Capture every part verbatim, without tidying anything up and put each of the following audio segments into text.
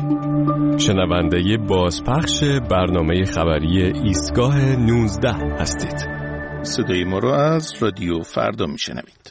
شنونده بازپخش برنامه خبری ایستگاه نوزده هستید. صدای ما رو از رادیو فردا میشنوید.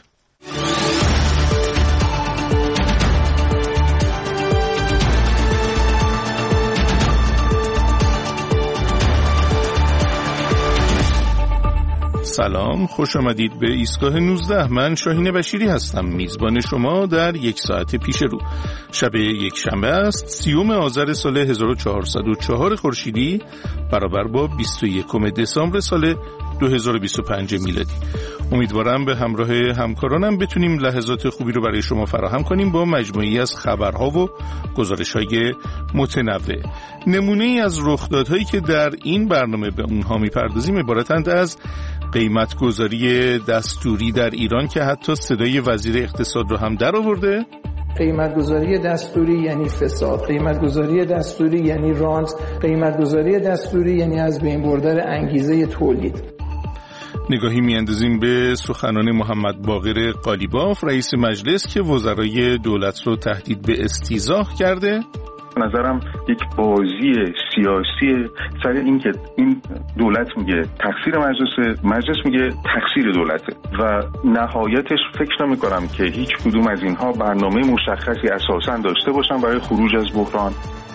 سلام، خوش آمدید به ایستگاه نوزده. من شاهین بشیری هستم، میزبان شما در یک ساعت پیش رو. شب یک شنبه است، سیوم آذر سال هزار و چهارصد و چهار خورشیدی برابر با بیست و یکم دسامبر سال دو هزار و بیست و پنج میلادی. امیدوارم به همراه همکارانم بتونیم لحظات خوبی رو برای شما فراهم کنیم با مجموعی از خبرها و گزارش‌های متنوع. نمونه‌ای از رخدادهایی که در این برنامه به اونها می‌پردازیم عبارتند از قیمت‌گذاری دستوری در ایران که حتی صدای وزیر اقتصاد رو هم در آورده. قیمت‌گذاری دستوری یعنی فساد، قیمت‌گذاری دستوری یعنی رانت، قیمت‌گذاری دستوری یعنی از بین بردن انگیزه تولید. نگاهی میاندازیم به سخنان محمد باقر قالیباف، رئیس مجلس، که وزرای دولت رو تهدید به استیضاح کرده. نظرم یک بازی سیاسی سر این که این دولت میگه تقصیر مجلس، مجلس میگه تقصیر دولته و نهایتش فکر نمی کنم که هیچ کدوم از اینها برنامه مشخصی اساساً داشته باشن برای خروج از بحران.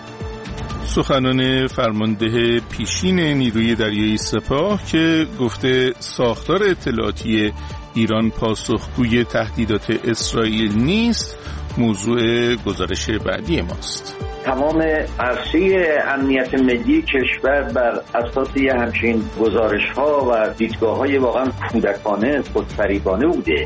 سخنان فرمانده پیشین نیروی دریایی سپاه که گفته ساختار اطلاعاتی ایران پاسخگوی تهدیدات اسرائیل نیست، موضوع گزارش بعدی ماست. تمام عرصه امنیت ملی کشور بر اساس یه همچین گزارش‌ها و دیدگاه‌های واقعا کودکانه خودفریبانه بوده.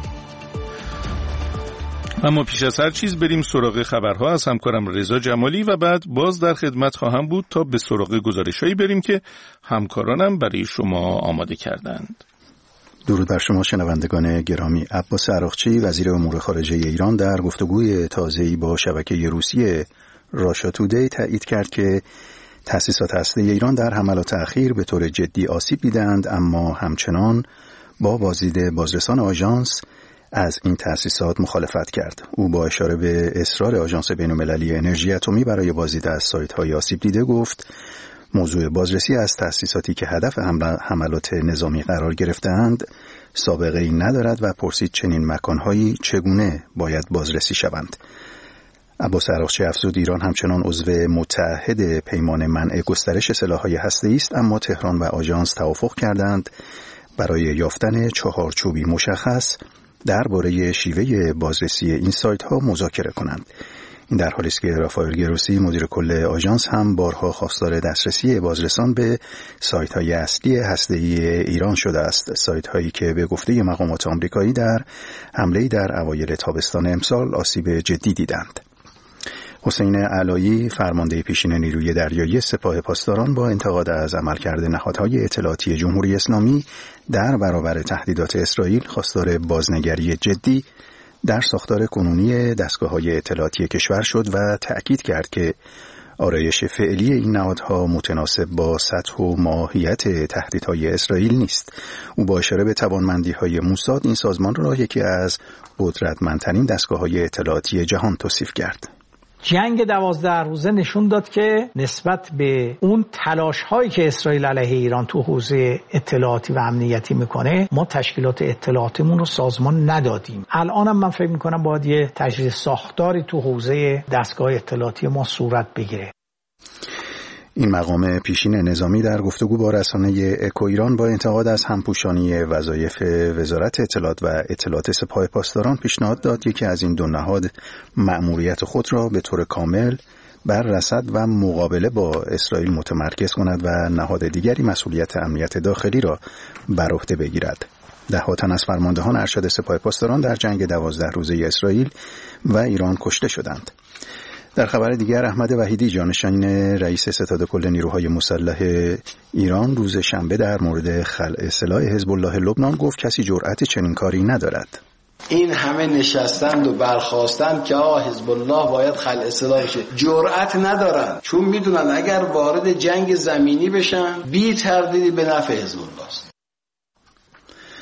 اما پیش از هر چیز بریم سراغ خبرها از همکارم رضا جمالی و بعد باز در خدمت خواهم بود تا به سراغ گزارش‌هایی بریم که همکارانم برای شما آماده کردند. درود بر شما شنوندگان گرامی. عباس عراقچی وزیر امور خارجه ایران در گفتگوی تازه‌ای با شبکه روسیه راشا تودی تایید کرد که تأسیسات هسته‌ای ایران در حملات اخیر به طور جدی آسیب دیدند، اما همچنان با بازدید بازرسان آژانس از این تأسیسات مخالفت کرد. او با اشاره به اصرار آژانس بین‌المللی انرژی اتمی برای بازدید از سایت‌های آسیب دیده گفت موضوع بازرسی از تأسیساتی که هدف حملات نظامی قرار گرفته‌اند سابقه‌ای ندارد و پرسید چنین مکان‌هایی چگونه باید بازرسی شوند. عباس عراقچی افزود ایران همچنان عضو متحد پیمان منع گسترش سلاح‌های هسته‌ای است، اما تهران و آژانس توافق کردند برای یافتن چهارچوبی مشخص درباره شیوه بازرسی این سایت‌ها مذاکره کنند. این در حالی است که رافائل گروسی مدیر کل آژانس هم بارها خواستار دسترسی بازرسان به سایت‌های اصلی هسته‌ای ایران شده است، سایت‌هایی که به گفته مقامات آمریکایی در حمله‌ای در اوایل تابستان امسال آسیب جدی دیدند. حسین علایی فرمانده پیشین نیروی دریایی سپاه پاسداران با انتقاد از عملکرد نهادهای اطلاعاتی جمهوری اسلامی در برابر تهدیدات اسرائیل خواستار بازنگری جدی در ساختار کنونی دستگاه‌های اطلاعاتی کشور شد و تأکید کرد که آرایش فعلی این نهادها متناسب با سطح و ماهیت تهدیدهای اسرائیل نیست. او با اشاره به توانمندی‌های موساد این سازمان را یکی از قدرتمندترین دستگاه‌های اطلاعاتی جهان توصیف کرد. جنگ دوازده روزه نشون داد که نسبت به اون تلاش هایی که اسرائیل علیه ایران تو حوزه اطلاعاتی و امنیتی میکنه ما تشکیلات اطلاعاتیمون رو سازمان ندادیم. الانم من فکر میکنم باید یه تجدید ساختاری تو حوزه دستگاه اطلاعاتی ما صورت بگیره. این مقام پیشین نظامی در گفتگو با رسانه اکو ایران با انتقاد از همپوشانی وظایف وزارت اطلاعات و اطلاعات سپاه پاسداران پیشنهاد داد یکی از این دو نهاد مأموریت خود را به طور کامل بر رصد و مقابله با اسرائیل متمرکز کند و نهاد دیگری مسئولیت امنیت داخلی را بر عهده بگیرد. ده‌ها تن از فرماندهان ارشد سپاه پاسداران در جنگ دوازده روزه اسرائیل و ایران کشته شدند. در خبر دیگر احمد وحیدی جانشین رئیس ستاد کل نیروهای مسلح ایران روز شنبه در مورد خلع سلاح حزب الله لبنان گفت کسی جرأت چنین کاری ندارد. این همه نشستند و برخواستند که آه حزب الله باید خلع سلاح بشه، جرأت ندارن، چون میدونن اگر وارد جنگ زمینی بشن بی تردیدی به نفع حزب الله است.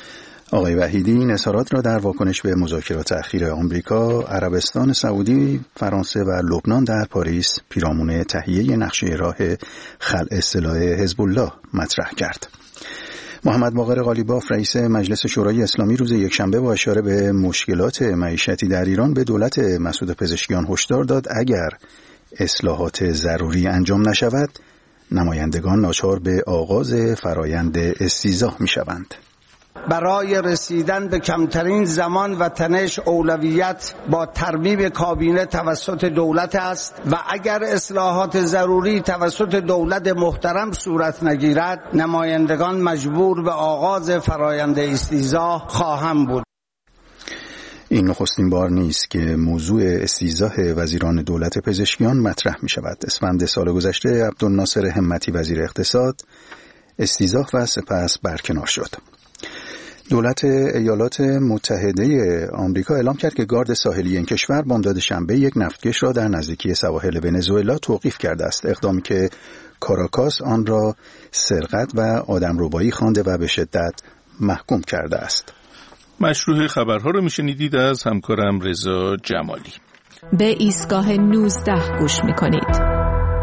آقای وحیدی این اظهارات را در واکنش به مذاکرات اخیر آمریکا، عربستان سعودی، فرانسه و لبنان در پاریس پیرامون تهیه نقشه راه خلع سلاح حزب الله مطرح کرد. محمد باقر قالیباف رئیس مجلس شورای اسلامی روز یکشنبه با اشاره به مشکلات معیشتی در ایران به دولت مسعود پزشکیان هشدار داد اگر اصلاحات ضروری انجام نشود نمایندگان ناچار به آغاز فرایند استیضاح می‌شوند. برای رسیدن به کمترین زمان و تنش اولویت با ترمیم کابینه توسط دولت است و اگر اصلاحات ضروری توسط دولت محترم صورت نگیرد نمایندگان مجبور به آغاز فرایند استیضاح خواهند بود. این نخستین بار نیست که موضوع استیضاح وزیران دولت پزشکیان مطرح می شود. اسفند سال گذشته عبدالناصر همتی وزیر اقتصاد استیضاح و سپس برکنار شد. دولت ایالات متحده آمریکا اعلام کرد که گارد ساحلی این کشور بامداد شنبه یک نفتکش را در نزدیکی سواحل ونزوئلا توقیف کرده است، اقدامی که کاراکاس آن را سرقت و آدمربایی خوانده و به شدت محکوم کرده است. مشروع خبرها رو میشنیدید از همکارم رضا جمالی. به ایستگاه نوزده گوش میکنید.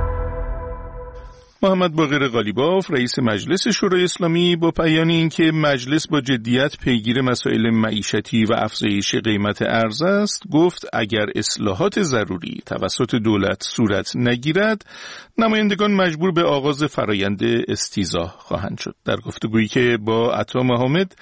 محمد باقر قالیباف رئیس مجلس شورای اسلامی با بیان اینکه مجلس با جدیت پیگیر مسائل معیشتی و افزایش قیمت ارز است، گفت اگر اصلاحات ضروری توسط دولت صورت نگیرد، نمایندگان مجبور به آغاز فرایند استیضاح خواهند شد. در گفتگویی که با عطا محمد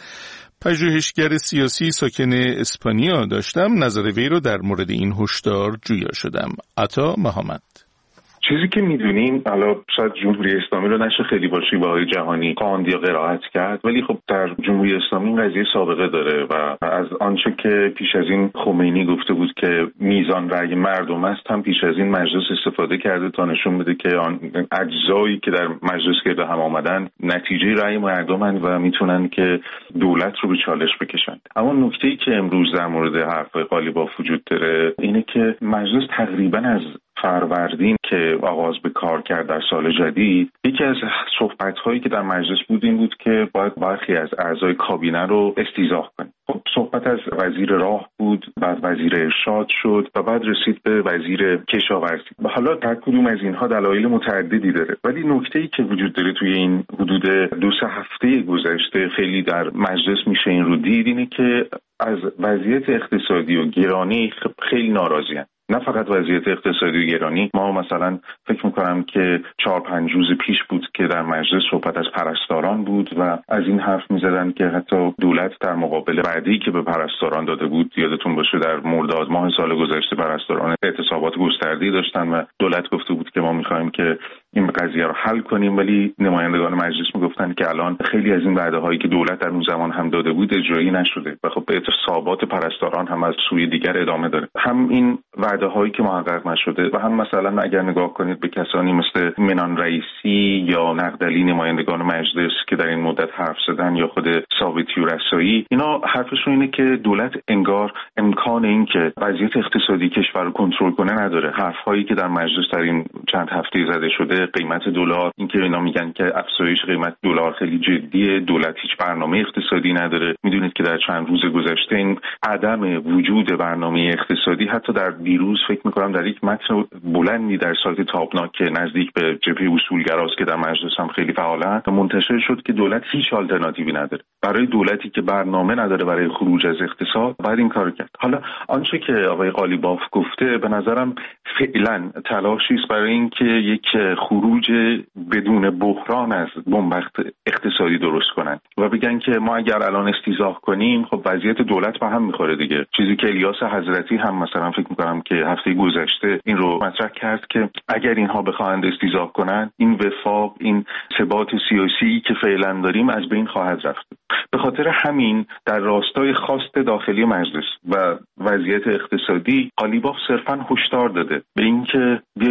پژوهشگر سیاسی ساکن اسپانیا داشتم، نظر وی را در مورد این هشدار جویا شدم. عطا محمد: چیزی که میدونیم، حالا شاید جمهوری اسلامی رو نشه خیلی با شیوه‌های جهانی خواند یا قرائت کرد، ولی خب در جمهوری اسلامی این قضیه سابقه داره و از آنچه که پیش از این خمینی گفته بود که میزان رأی مردم است، هم پیش از این مجلس استفاده کرده تا نشون بده که آن اجزایی که در مجلس گرد هم آمدن نتیجه رأی مردمند و میتونن که دولت رو به چالش بکشند. اما نکته‌ای که امروز در مورد حرف‌های قالیباف وجود داره اینه که مجلس تقریباً از فروردین که آغاز به کار کرد در سال جدید، یکی از صحبت‌هایی که در مجلس بود این بود که باید برخی از اعضای کابینه رو استیضاح کنیم. خب صحبت از وزیر راه بود، بعد وزیر ارشاد شد و بعد رسید به وزیر کشاورزی. حالا هر کدوم از اینها دلایل متعددی داره، ولی نکته‌ای که وجود داره توی این حدود دو سه هفته گذشته خیلی در مجلس میشه این رو دید، اینه که از وضعیت اقتصادی و گرانی خیلی ناراضی‌اند. نه فقط وضعیت اقتصادی و گرانی، ما مثلا فکر میکنم که چهار پنج روز پیش بود که در مجلس صحبت از پرستاران بود و از این حرف میزدن که حتی دولت در مقابل وعده‌ای که به پرستاران داده بود، یادتون باشه در مرداد ماه سال گذشته پرستاران اعتصابات گسترده‌ای داشتن و دولت گفته بود که ما میخوایم که این قضیه رو حل کنیم، ولی نمایندگان مجلس میگفتن که الان خیلی از این وعده‌هایی که دولت در اون زمان هم داده بود اجرایی نشده و خب اعتصابات پرستاران هم از سوی دیگر ادامه داره. هم این وعده‌هایی که محقق نشده و هم مثلا اگر نگاه کنید به کسانی مثل منان رئیسی یا نقدلی نمایندگان مجلس که در این مدت حرف زدن یا خود ثابتی و رسایی، اینا حرفشون اینه که دولت انگار امکان این که وضعیت اقتصادی کشور رو کنترل کنه نداره. حرف‌هایی که در مجلس در این چند هفته زده شده، قیمت دلار، اینکه اینا میگن که افزایش قیمت دلار خیلی جدیه، دولت هیچ برنامه اقتصادی نداره. میدونید که در چند روز گذشته این عدم وجود برنامه اقتصادی حتی در دیروز فکر میکنم در یک متن بلندی در سایت تابناک که نزدیک به جبهه اصولگراست که در مجلس هم خیلی فعالن منتشر شد که دولت هیچ آلترناتیوی نداره. برای دولتی که برنامه نداره برای خروج از اقتصاد باید این کارو کرد. حالا آنچه که آقای قالیباف گفته به نظرم فعلا تلاشی است برای اینکه یک خروج بدون بحران از بنبست اقتصادی درست کنن و بگن که ما اگر الان استیضاح کنیم خب وضعیت دولت به هم میخوره دیگه. چیزی که الیاس حضرتی هم مثلا فکر میکنم که هفته گذشته این رو مطرح کرد که اگر اینها بخواهند استیضاح کنن این وفاق، این ثبات سیاسی که فعلا داریم از بین خواهد رفت. به خاطر همین در راستای خواست داخلی مجلس و وضعیت اقتصادی قالیباف صرفا هشدار داده به اینکه بیایید و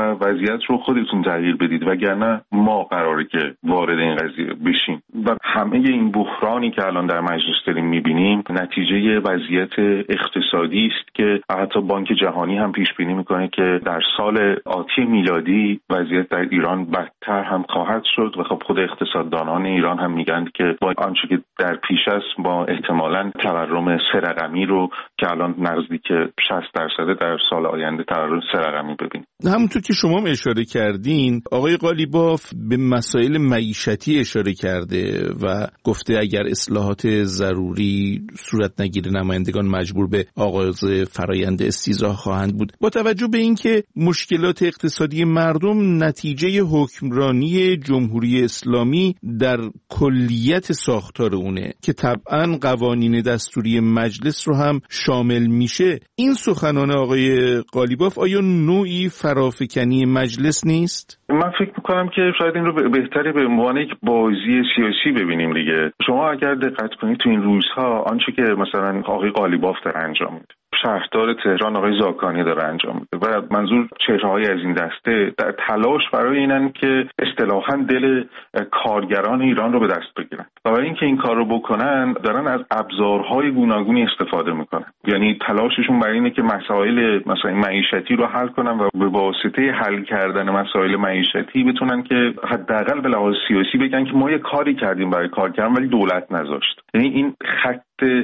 وضعیت رو خودتون تغییر بدید، وگرنه ما قراره که وارد این قضیه بشیم. و همه این بحرانی که الان در مجلس داریم میبینیم نتیجه وضعیت اقتصادی است که حتی بانک جهانی هم پیش بینی میکنه که در سال آتی میلادی وضعیت در ایران بدتر هم خواهد شد و خب خود اقتصاددانان ایران هم میگن که با آنچه که در پیش است با احتمالاً تورم سه رقمی رو که الان نزدیک شصت درصد در سال آینده تورم سه رقمی ببینیم. همونطور که شما هم اشاره کردین، آقای قالیباف به مسائل معیشتی اشاره کرده و گفته اگر اصلاحات ضروری صورت نگیره نمایندگان مجبور به آغاز فرایند استیضاح خواهند بود. با توجه به اینکه مشکلات اقتصادی مردم نتیجه حکمرانی جمهوری اسلامی در کلیت ساختار اونه که طبعاً قوانین دستوری مجلس رو هم شامل میشه، این سخنان آقای قالیباف آیا نوعی فرافکنی مجلس نیست؟ من فکر میکنم که شاید این رو بهتره به عنوان یک بازی سیاسی ببینیم دیگه. شما اگر دقت کنید تو این روزها آنچه که مثلا آقای قالیباف داره انجام میده، شهردار تهران آقای زاکانی داره انجام میده و منظور چهره‌های از این دسته در تلاش برای اینن که اصطلاحاً دل کارگران ایران رو به دست بگیرن و برای اینکه این کار رو بکنن دارن از ابزارهای گوناگونی استفاده میکنن. یعنی تلاششون برای اینه که مسائل مثلا معیشتی رو حل کنن و به واسطه حل کردن مسائل معیشتی بتونن که حداقل به لحاظ سیاسی بگن که ما یه کاری کردیم برای کارگران ولی دولت نذاشت. یعنی این خط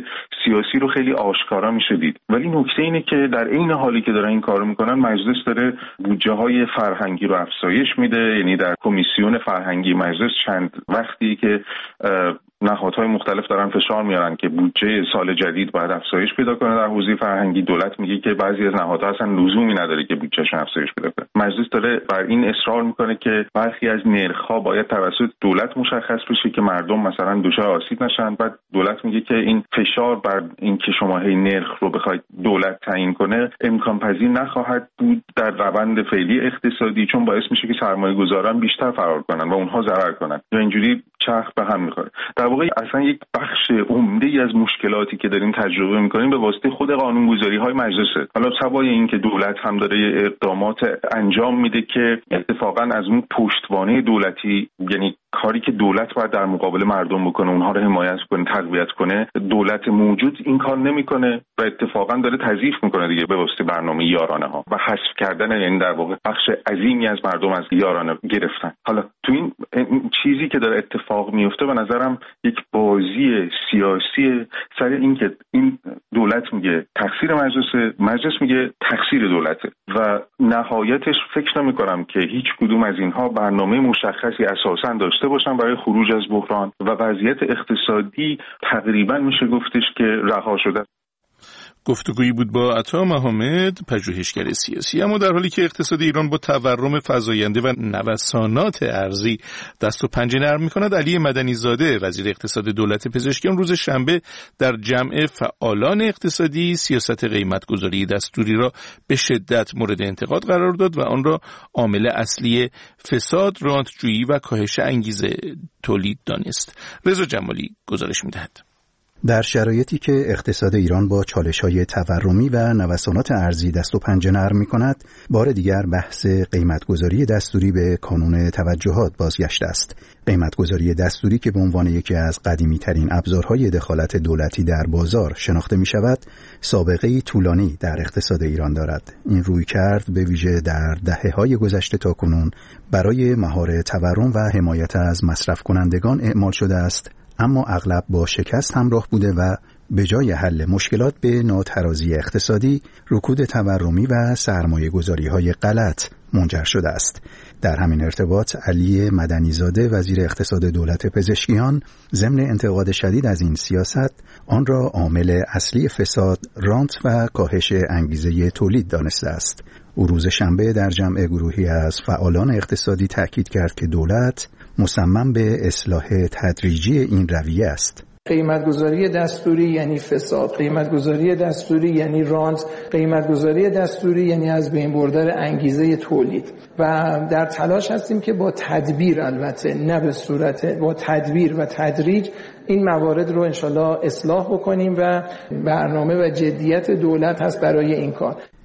سیاسی رو خیلی آشکارا میشه دید. ولی نکته اینه که در این حالی که دارن این کارو میکنن مجلس داره بودجه های فرهنگی رو افزایش میده. یعنی در کمیسیون فرهنگی مجلس چند وقتی که نهادهای مختلف دارن فشار میارن که بودجه سال جدید باید افزایش پیدا کنه در حوزه فرهنگی، دولت میگه که بعضی از نهادها اصلا لزومی نداره که بودجهشون افزایش پیدا کنه. مجلس داره بر این اصرار میکنه که برخی از نرخ‌ها باید توسط دولت مشخص بشه که مردم مثلا دچار آسیب نشن. بعد دولت میگه که این فشار بر این که شما هی نرخ رو بخواید دولت تعیین کنه امکان پذیر نخواهد بود در روند فعلی اقتصادی، چون باعث میشه که سرمایه‌گذاران بیشتر فرار کنن و اونها ضرر کنن یا اینجوری چرخ به هم میخوره. در واقع اصلا یک بخش عمده‌ای از مشکلاتی که داریم تجربه میکنیم به واسطه خود قانونگذاری‌های مجلسه. حالا سوای این که دولت هم داره اقدامات انجام میده که اتفاقا از اون پشتوانه دولتی، یعنی کاری که دولت باید در مقابل مردم بکنه اونها رو حمایت کنه، تقویت کنه، دولت موجود این کار نمیکنه و اتفاقا داره تضعیف میکنه دیگه به واسطه برنامه یارانه ها و حذف کردن، یعنی در واقع بخش عظیمی از مردم از یارانه گرفتن. حالا تو این, این چیزی که داره اتفاق میفته به نظرم یک بازی سیاسی سر این که این دولت میگه تقصیر مجلس، مجلس میگه تقصیر دولته و نهایتش فکر نمیکنم که هیچ کدوم از اینها برنامه مشخصی اساسا داشته باشن برای خروج از بحران و وضعیت اقتصادی تقریبا میشه گفتش که رها شده. گفتگویی بود با عطا محمد، پژوهشگر سیاسی. اما در حالی که اقتصاد ایران با تورم فزاینده و نوسانات ارزی دست و پنجه نرم می‌کند، علی مدنی زاده وزیر اقتصاد دولت پزشکیان روز شنبه در جمع فعالان اقتصادی سیاست قیمت‌گذاری دستوری را به شدت مورد انتقاد قرار داد و آن را عامل اصلی فساد، رانت‌جویی و کاهش انگیزه تولید دانست. رضا جمالی گزارش می‌دهد. در شرایطی که اقتصاد ایران با چالش‌های تورمی و نوسانات ارزی دست و پنجه نرم می‌کند، بار دیگر بحث قیمت‌گذاری دستوری به کانون توجهات بازگشته است. قیمت‌گذاری دستوری که به عنوان یکی از قدیمی‌ترین ابزارهای دخالت دولتی در بازار شناخته می‌شود، سابقه‌ای طولانی در اقتصاد ایران دارد. این رویکرد به ویژه در دهه‌های گذشته تاکنون برای مهار تورم و حمایت از مصرف کنندگان اعمال شده است، اما اغلب با شکست همراه بوده و به جای حل مشکلات به ناترازی اقتصادی، رکود تورمی و سرمایه‌گذاری‌های غلط منجر شده است. در همین ارتباط علی مدنی زاده وزیر اقتصاد دولت پزشکیان ضمن انتقاد شدید از این سیاست، آن را عامل اصلی فساد، رانت و کاهش انگیزه تولید دانسته است. او روز شنبه در جمع گروهی از فعالان اقتصادی تأکید کرد که دولت مصمم به اصلاح تدریجی این رویه است. قیمتگذاری دستوری یعنی فساد، قیمتگذاری دستوری یعنی رانت، قیمتگذاری دستوری یعنی از بین بردن انگیزه تولید و در تلاش هستیم که با تدبیر، البته نه به صورت، با تدبیر و تدریج این موارد رو انشالله اصلاح بکنیم و برنامه و جدیت دولت هست برای این کار.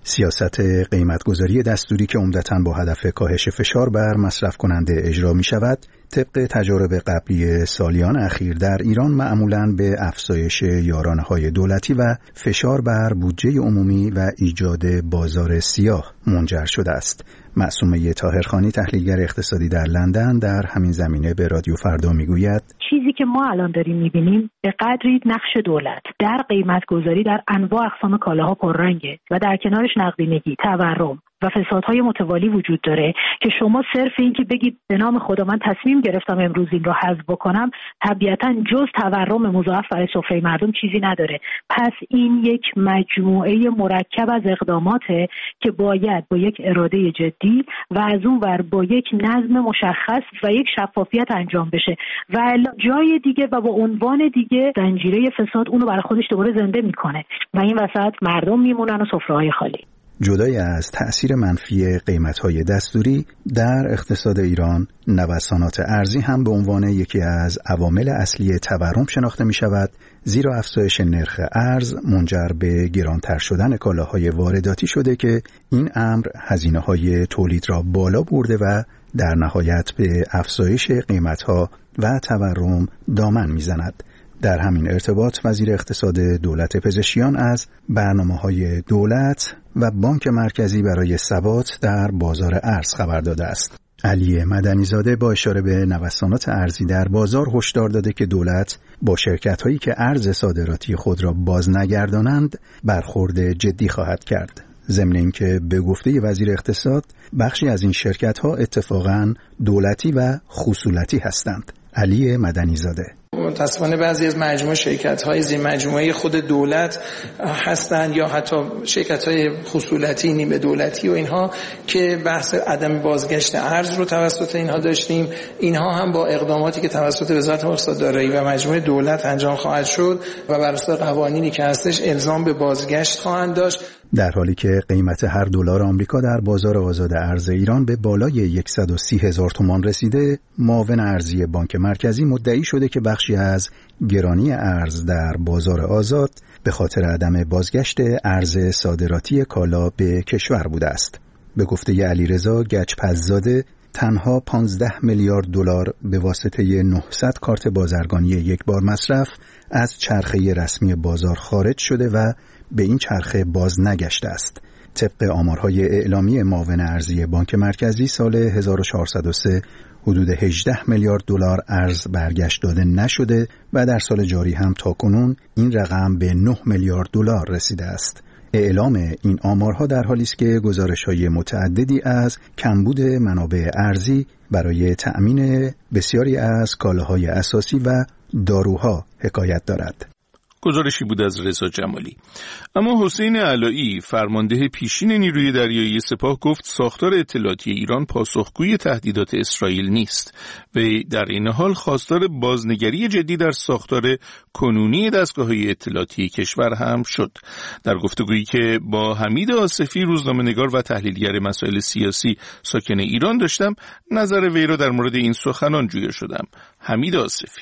سیاست قیمتگذاری دستوری که عمدتاً با هدف کاهش فشار بر مصرف کننده اجرا می شود، طبق تجارب قبلی سالیان اخیر در ایران معمولاً به افزایش یارانه‌های دولتی و فشار بر بودجه عمومی و ایجاد بازار سیاه منجر شده است. معصومه طاهرخانی، تحلیلگر اقتصادی در لندن، در همین زمینه به رادیو فردا میگوید چیزی که ما الان داریم میبینیم به قدری نقش دولت در قیمت گذاری در انواع اقسام کالاها پررنگه و در کنارش نقدینگی، تورم و فسادهای متوالی وجود داره که شما صرف این که بگید به نام خدا من تصمیم گرفتم امروز این رو حذف بکنم، طبیعتاً جز تورم مضاعف برای سفره مردم چیزی نداره. پس این یک مجموعه مرکب از اقداماته که باید با یک اراده جدی و از اون ور با یک نظم مشخص و یک شفافیت انجام بشه و جای دیگه و با عنوان دیگه زنجیره فساد اونو برای خودش دوباره زنده میکنه و این وسط مردم میمونن و سفره‌های خالی. جدای از تأثیر منفی قیمت‌های دستوری در اقتصاد ایران، نوسانات ارزی هم به عنوان یکی از عوامل اصلی تورم شناخته می‌شود، زیرا افزایش نرخ ارز منجر به گرانتر شدن کالاهای وارداتی شده که این امر هزینه‌های تولید را بالا برده و در نهایت به افزایش قیمت‌ها و تورم دامن می‌زند. در همین ارتباط وزیر اقتصاد دولت پزشکیان از برنامه‌های دولت و بانک مرکزی برای ثبات در بازار ارز خبر داده است. علی مدنی‌زاده با اشاره به نوسانات ارزی در بازار هشدار داده که دولت با شرکت‌هایی که ارز صادراتی خود را باز نگردانند برخورد جدی خواهد کرد. ضمن اینکه به گفته وزیر اقتصاد بخشی از این شرکت‌ها اتفاقاً دولتی و خصولتی هستند. علی مدنی‌زاده: متأسفانه بعضی از مجموعه شرکت‌های زیر مجموعه خود دولت هستند یا حتی شرکت‌های خصولتی، نیمه دولتی و اینها که بحث عدم بازگشت ارز رو توسط اینها داشتیم. اینها هم با اقداماتی که توسط وزارت اقتصاد دارایی و مجموعه دولت انجام خواهد شد و بر اساس قوانینی که هستش الزام به بازگشت خواهند داشت. در حالی که قیمت هر دلار آمریکا در بازار آزاد ارز ایران به بالای صد و سی هزار تومان رسیده، معاون ارزی بانک مرکزی مدعی شده که بخشی از گرانی ارز در بازار آزاد به خاطر عدم بازگشت ارز صادراتی کالا به کشور بوده است. به گفته علیرضا گچپزاده، تنها پانزده میلیارد دلار به واسطه نهصد کارت بازرگانی یک بار مصرف از چرخه رسمی بازار خارج شده و به این چرخه باز نگشته است. طبق آمارهای اعلامی معاون ارزی بانک مرکزی سال هزار و چهارصد و سه حدود هجده میلیارد دلار ارز برگشت داده نشده و در سال جاری هم تاکنون این رقم به نه میلیارد دلار رسیده است. اعلام این آمارها در حالی است که گزارش‌های متعددی از کمبود منابع ارزی برای تأمین بسیاری از کالاهای اساسی و داروها حکایت دارد. گزارشی بود از رضا جمالی. اما حسین علایی، فرمانده پیشین نیروی دریایی سپاه، گفت ساختار اطلاعاتی ایران پاسخگوی تهدیدات اسرائیل نیست و در این حال خواستار بازنگری جدی در ساختار کنونی دستگاه‌های اطلاعاتی کشور هم شد. در گفتگویی که با حمید آصفی، روزنامه‌نگار و تحلیلگر مسائل سیاسی ساکن ایران داشتم، نظر وی را در مورد این سخنان جویا شدم. حمید آصفی: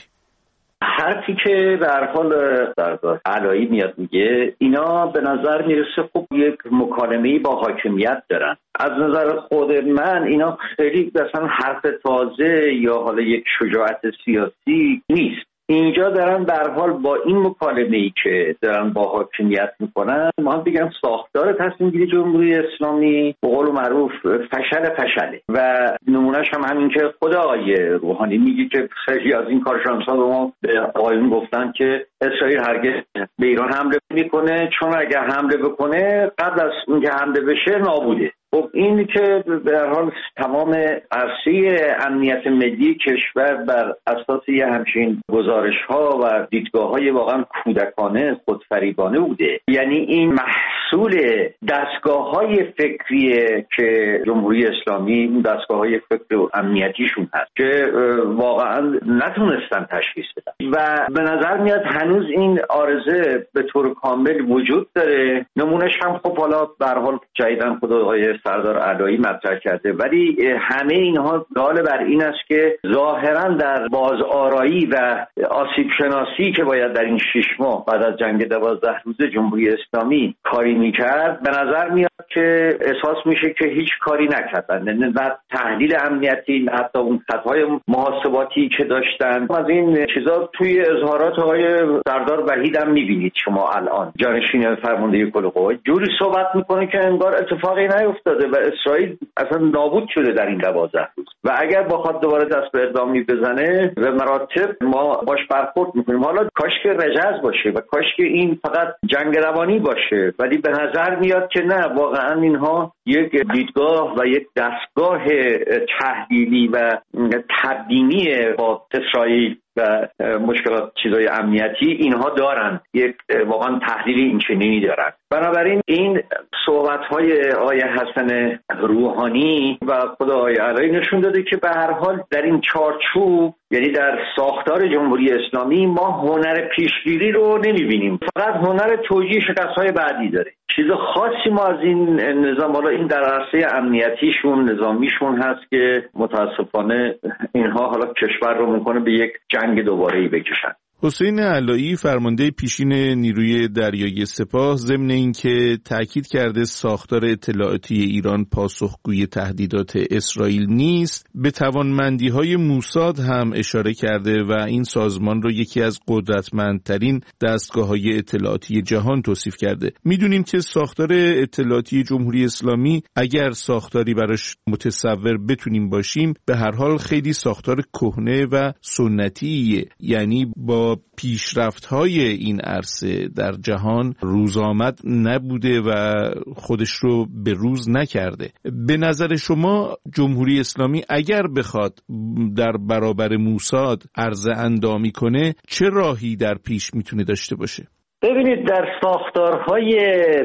حرفی که به هر حال سردار علایی میاد میگه، اینا به نظر میرسه خب یک مکالمه‌ای با حاکمیت دارن. از نظر خود من اینا خیلی مثلا حرف تازه یا حالا یک شجاعت سیاسی نیست. اینجا دارن به هر حال با این مکالمه‌ای که دارن با حاکمیت میکنن، ما بگم ساختار تصمیم گیری جمهوری اسلامی به قول معروف فشل فشله و نمونهش هم همین که خود آقای روحانی میگه که خیلی از این کارشناسا به ما به آقایون گفتن که اسرائیل هرگز به ایران حمله میکنه، چون اگر حمله بکنه قبل از اینکه حمله بشه نابوده. خب این که به هر حال تمام عرصه امنیت ملی کشور بر اساس یه همچین گزارش‌ها و دیدگاه‌های واقعا کودکانه خودفریبانه بوده، یعنی این محصول دستگاه‌های فکریه که جمهوری اسلامی دستگاه‌های فکر و امنیتیشون هست که واقعا نتونستن تشخیص بدن و به نظر میاد هنوز این عارضه به طور کامل وجود داره. نمونهش هم خب حالا به هر حال جدیداً خود آقای سردار علایی مطرح کرده، ولی همه اینها دال بر این است که ظاهرا در بازآرایی و آسیب شناسی که باید در این شش ماه بعد از جنگ دوازده روزه جمهوری اسلامی کاری میکرد، به نظر میاد که احساس میشه که هیچ کاری نکردن. نه تحلیل امنیتی، نه حتی اون خطای محاسباتی که داشتن. از این چیزا توی اظهارات آقای سردار وحید هم میبینید شما الان، جانشین فرمانده کل قوا جوری صحبت میکنه که انگار اتفاقی نیفتاده و اسرائیل اصلا نابود شده در این دوازده روز و اگر بخواد دوباره دست به اقدامی بزنه به مراتب ما باش برخورد میکنیم. حالا کاش که رجز باشه و کاش که این فقط جنگ روانی باشه، ولی به نظر میاد که نه، واقعا اینها یک دیدگاه و یک دستگاه تحلیلی و تبیینی با اسرائیل و مشکلات چیزای امنیتی اینها دارن، یک واقعا تحلیل اینچنینی دارن. بنابراین این صحبت‌های آقای حسن روحانی و خود آقای علایی نشون داده که به هر حال در این چارچوب، یعنی در ساختار جمهوری اسلامی، ما هنر پیشگیری رو نمی‌بینیم، فقط هنر توجیه شکست‌های بعدی داره. چیز خاصی ما از این نظام، حالا این در عرصه امنیتیشون، نظامیشون هست که متاسفانه اینها حالا کشور رو میکنه به یک جنگ دوباره‌ای بکشن. حسین علایی فرمانده پیشین نیروی دریایی سپاه ضمن اینکه تاکید کرده ساختار اطلاعاتی ایران پاسخگوی تهدیدات اسرائیل نیست، به توانمندی‌های موساد هم اشاره کرده و این سازمان رو یکی از قدرتمندترین دستگاه‌های اطلاعاتی جهان توصیف کرده. میدونیم که ساختار اطلاعاتی جمهوری اسلامی اگر ساختاری براش متصور بتونیم باشیم، به هر حال خیلی ساختار کهنه و سنتیه، یعنی با پیشرفت‌های این عرصه در جهان روز آمد نبوده و خودش رو به روز نکرده. به نظر شما جمهوری اسلامی اگر بخواد در برابر موساد عرضه اندامی کنه، چه راهی در پیش میتونه داشته باشه؟ ببینید، در ساختارهای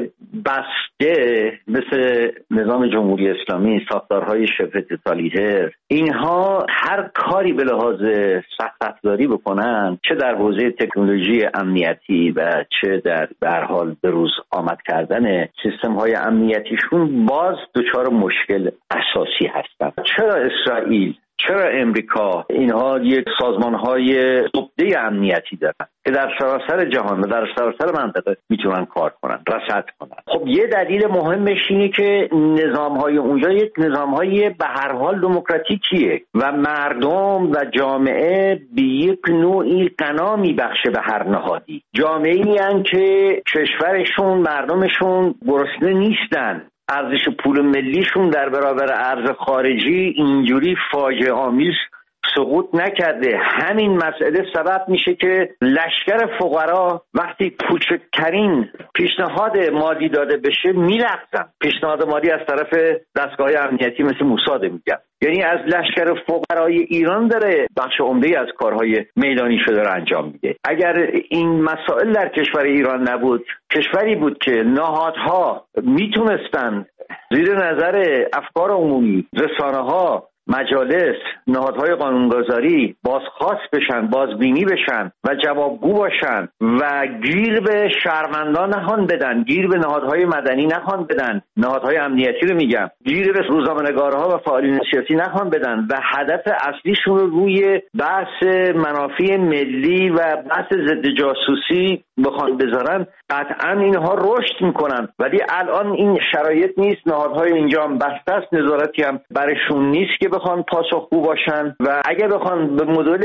بسته مثل نظام جمهوری اسلامی، ساختارهای شبه توتالیتر، اینها هر کاری به لحاظ سخت افزاری بکنن، چه در حوزه تکنولوژی امنیتی و چه در به هر حال به روز آمد کردن سیستم‌های امنیتیشون، باز دچار مشکل اساسی هستند. چرا اسرائیل، چرا امریکا اینها یک سازمان‌های عقده امنیتی دارن که در سراسر جهان و در سراسر منطقه میتونن کار کنن، رصد کنن؟ خب یه دلیل مهمش اینه که نظام‌های اونجا یک نظام‌های به هر حال دموکراتیکیه و مردم و جامعه به یک نوعی غنا میبخشه به هر نهادی. جامعه‌ای ان که کشورشون، مردمشون گرسنه نیستن، ارزش پول ملیشون در برابر ارز خارجی اینجوری فاجعه آمیز سقوط نکرده. همین مسئله سبب میشه که لشکر فقرا وقتی کوچکترین پیشنهاد مالی داده بشه میلغزن. پیشنهاد مالی از طرف دستگاه امنیتی مثل موساد میگن، یعنی از لشکر فقرای ایران داره بخش عمده از کارهای میدانی شده رو انجام میده. اگر این مسائل در کشور ایران نبود، کشوری بود که نهادها میتونستن زیر نظر افکار عمومی، رسانه‌ها، مجالس، نهادهای قانونگذاری بازخواست بشن، بازبینی بشن و جوابگو باشن و گیر به شهروندان نخوان بدن، گیر به نهادهای مدنی نخوان بدن، نهادهای امنیتی رو میگم، گیر به روزنامه‌نگارها و فعالین سیاسی نخوان بدن و هدف اصلیشون رو روی بحث منافع ملی و بحث ضد جاسوسی بخوان بذارن، قطعا اینها رشد میکنن. ولی الان این شرایط نیست، نهادهای اینجا هم بسته است، نظارتی هم برشون نیست که بخوان پاسخگو باشن و اگه بخوان به مدل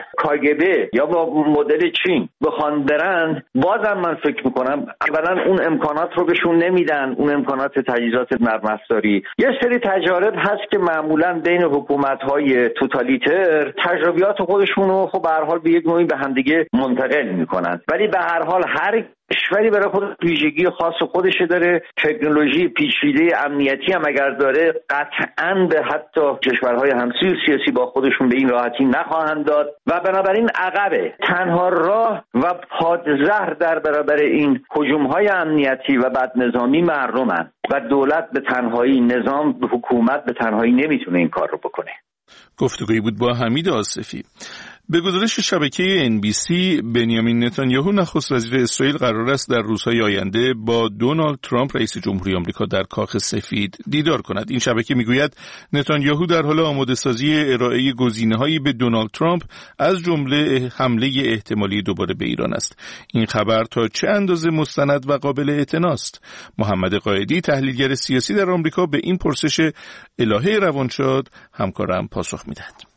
کاگبه یا با مدل چین بخوان برن، بازم من فکر میکنم اولا اون امکانات رو بهشون نمیدن، اون امکانات تجهیزات نرم افزاری. یه سری تجارب هست که معمولا بین حکومت‌های توتالیتر تجربیات خودشون رو خب به هر حال به یک نوعی به همدیگه منتقل میکنن، ولی به هر حال هر کشوری برای خود ویژگی خاص خودش داره. تکنولوژی پیچیده امنیتی هم اگر داره، قطعاً به حتی کشورهای همسوی سیاسی با خودشون به این راحتی نخواهند داد و بنابراین عقبه. تنها راه و پادزهر در برابر این هجوم‌های امنیتی و بدنظامی مردمن و دولت به تنهایی، نظام، حکومت به تنهایی نمیتونه این کار رو بکنه. گفتگویی بود با حمید آصفی. به گزارش شبکه ان بی سی، بنیامین نتانیاهو نخست وزیر اسرائیل قرار است در روزهای آینده با دونالد ترامپ رئیس جمهوری آمریکا در کاخ سفید دیدار کند. این شبکه میگوید نتانیاهو در حال آماده‌سازی ارائه گزینه‌هایی به دونالد ترامپ از جمله حمله احتمالی دوباره به ایران است. این خبر تا چه اندازه مستند و قابل اعتناست؟ محمد قائدی، تحلیلگر سیاسی در آمریکا، به این پرسش الهه روانشاد همکارم پاسخ می‌دهد.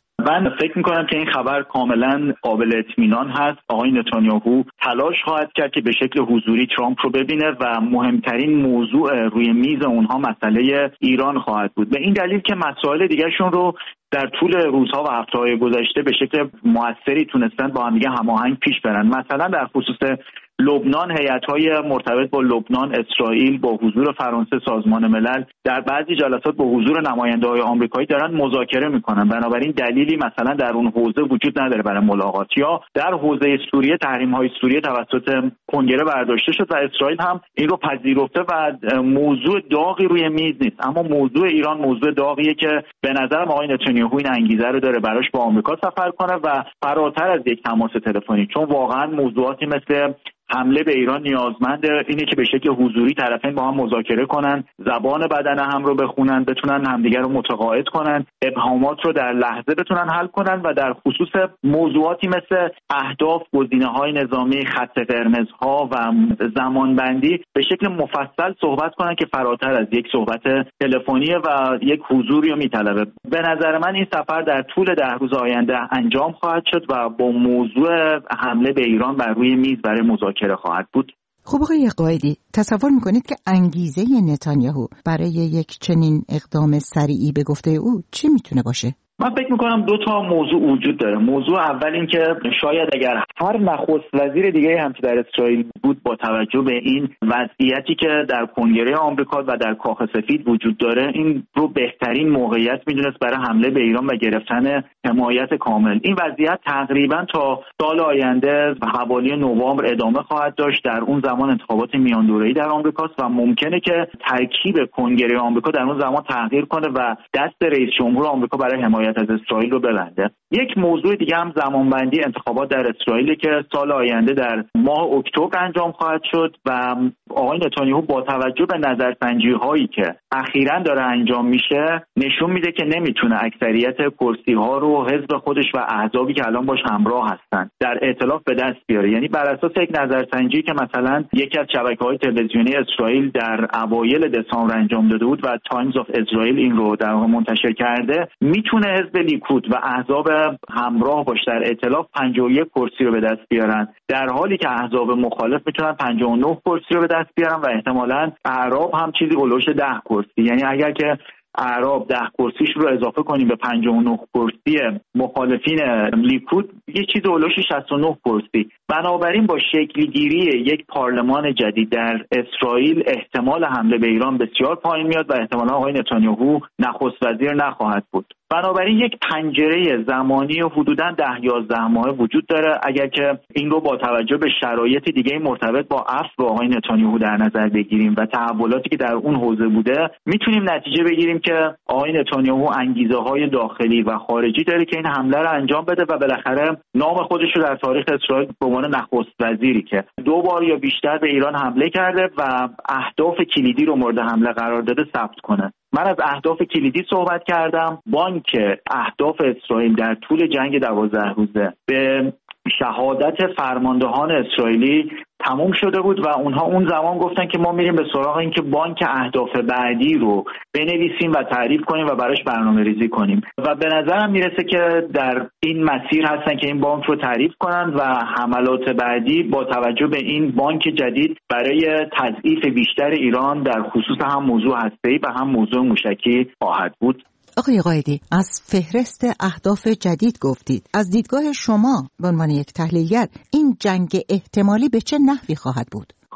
من فکر میکنم که این خبر کاملا قابل اطمینان هست. آقای نتانیاهو تلاش خواهد کرد که به شکل حضوری ترامپ رو ببینه و مهمترین موضوع روی میز اونها مسئله ایران خواهد بود، به این دلیل که مسائل دیگرشون رو در طول روزها و هفته‌های گذشته به شکل موثری تونستن با هم دیگه هماهنگ پیش برن. مثلا در خصوص لبنان، هیئت‌های مرتبط با لبنان، اسرائیل با حضور فرانسه، سازمان ملل در بعضی جلسات با حضور نماینده‌های آمریکایی دارن مذاکره می‌کنن. بنابراین دلیلی مثلا در اون حوزه وجود نداره برای ملاقات. یا در حوزه سوریه، تحریم‌های سوریه توسط کنگره برداشته شد و اسرائیل هم این رو پذیرفته و موضوع داغی روی میز نیست. اما موضوع ایران موضوع داغیه که به نظرم آقای نتانیاهو این انگیزه رو داره براش با آمریکا سفر کنه و فراتر از یک تماس تلفنی، چون واقعا موضوعاتی مثل حمله به ایران نیازمند اینه که به شکل حضوری طرفین با هم مذاکره کنن، زبان بدن هم رو بخونن، بتونن همدیگر رو متقاعد کنن، ابهامات رو در لحظه بتونن حل کنن و در خصوص موضوعاتی مثل اهداف، گزینه‌های نظامی، خط قرمزها و زمانبندی به شکل مفصل صحبت کنن که فراتر از یک صحبت تلفنی و یک حضوری رو میطلبه. به نظر من این سفر در طول ده روز آینده انجام خواهد شد و با موضوع حمله به ایران بر روی میز برای مذاکره خواهد بود. خب آقای قائدی، تصور میکنید که انگیزه نتانیاهو برای یک چنین اقدام سریعی به گفته او چی میتونه باشه؟ من فکر میکنم دو تا موضوع وجود داره. موضوع اول این که شاید اگر هر نخست وزیر دیگه هم که در اسرائیل بود با توجه به این وضعیتی که در کنگره آمریکا و در کاخ سفید وجود داره، این رو بهترین موقعیت میدونست برای حمله به ایران و گرفتن حمایت کامل. این وضعیت تقریبا تا سال آینده حوالی نوامبر ادامه خواهد داشت. در اون زمان انتخابات میان دوره‌ای در آمریکاست و ممکنه که ترکیب کنگره آمریکا در اون زمان تغییر کنه و دست رئیس جمهور آمریکا برای حمایت از اسرائیل رو ببنده. یک موضوع دیگه هم زمانبندی انتخابات در اسرائیل که سال آینده در ماه اکتبر انجام خواهد شد و آقای نتانیاهو با توجه به نظرسنجی هایی که اخیراً داره انجام میشه نشون میده که نمیتونه اکثریت کرسی ها رو حزب خودش و احزابی که الان باش همراه هستن در ائتلاف به دست بیاره. یعنی بر اساس یک نظرسنجی که مثلا یکی از شبکه‌های تلویزیونی اسرائیل در اوایل دسامبر انجام داده بود و تایمز آف اسرائیل این رو در واقع منتشر کرده، میتونه حزب لیکود و احزاب همراه باش در ائتلاف پنجاه و یک کرسی رو به دست بیارن، در حالی که احزاب مخالف میتونن پنجاه و نه کرسی رو به دست بیارن و احتمالاً اعراب هم چیزی هولوش ده کرسی. یعنی اگر که اعراب ده کرسیش رو اضافه کنیم به پنجاه و نه کرسی مخالفین لیکود، یه چیز هولوش شصت و نه کرسی. بنابراین با شکلگیری یک پارلمان جدید در اسرائیل احتمال حمله به ایران بسیار پایین میاد و احتمالاً آقای نتانیاهو نخست وزیر نخواهد بود. بنابراین یک پنجره زمانی حدوداً ده یازده ماه وجود داره. اگر که این رو با توجه به شرایط دیگه مرتبط با عفو آقای نتانیاهو در نظر بگیریم و تحولاتی که در اون حوزه بوده، میتونیم نتیجه بگیریم که آقای نتانیاهو انگیزه‌های داخلی و خارجی داره که این حمله رو انجام بده و بالاخره نام خودش رو در تاریخ اسرائیل به عنوان نخست وزیری که دو بار یا بیشتر به ایران حمله کرده و اهداف کلیدی رو مورد حمله قرار داده ثبت کنه. من از اهداف کلیدی صحبت کردم. بانک اهداف اسرائیل در طول جنگ دوازده روزه به شهادت فرماندهان اسرائیلی تموم شده بود و اونها اون زمان گفتن که ما میریم به سراغ این که بانک اهداف بعدی رو بنویسیم و تعریف کنیم و براش برنامه ریزی کنیم و به نظرم میرسه که در این مسیر هستن که این بانک رو تعریف کنن و حملات بعدی با توجه به این بانک جدید برای تضعیف بیشتر ایران در خصوص هم موضوع هسته‌ای و هم موضوع موشکی خواهد بود. آقای قائدی، از فهرست اهداف جدید گفتید. از دیدگاه شما به عنوان یک تحلیلگر این جنگ احتمالی به چه نحوی خواهد بود؟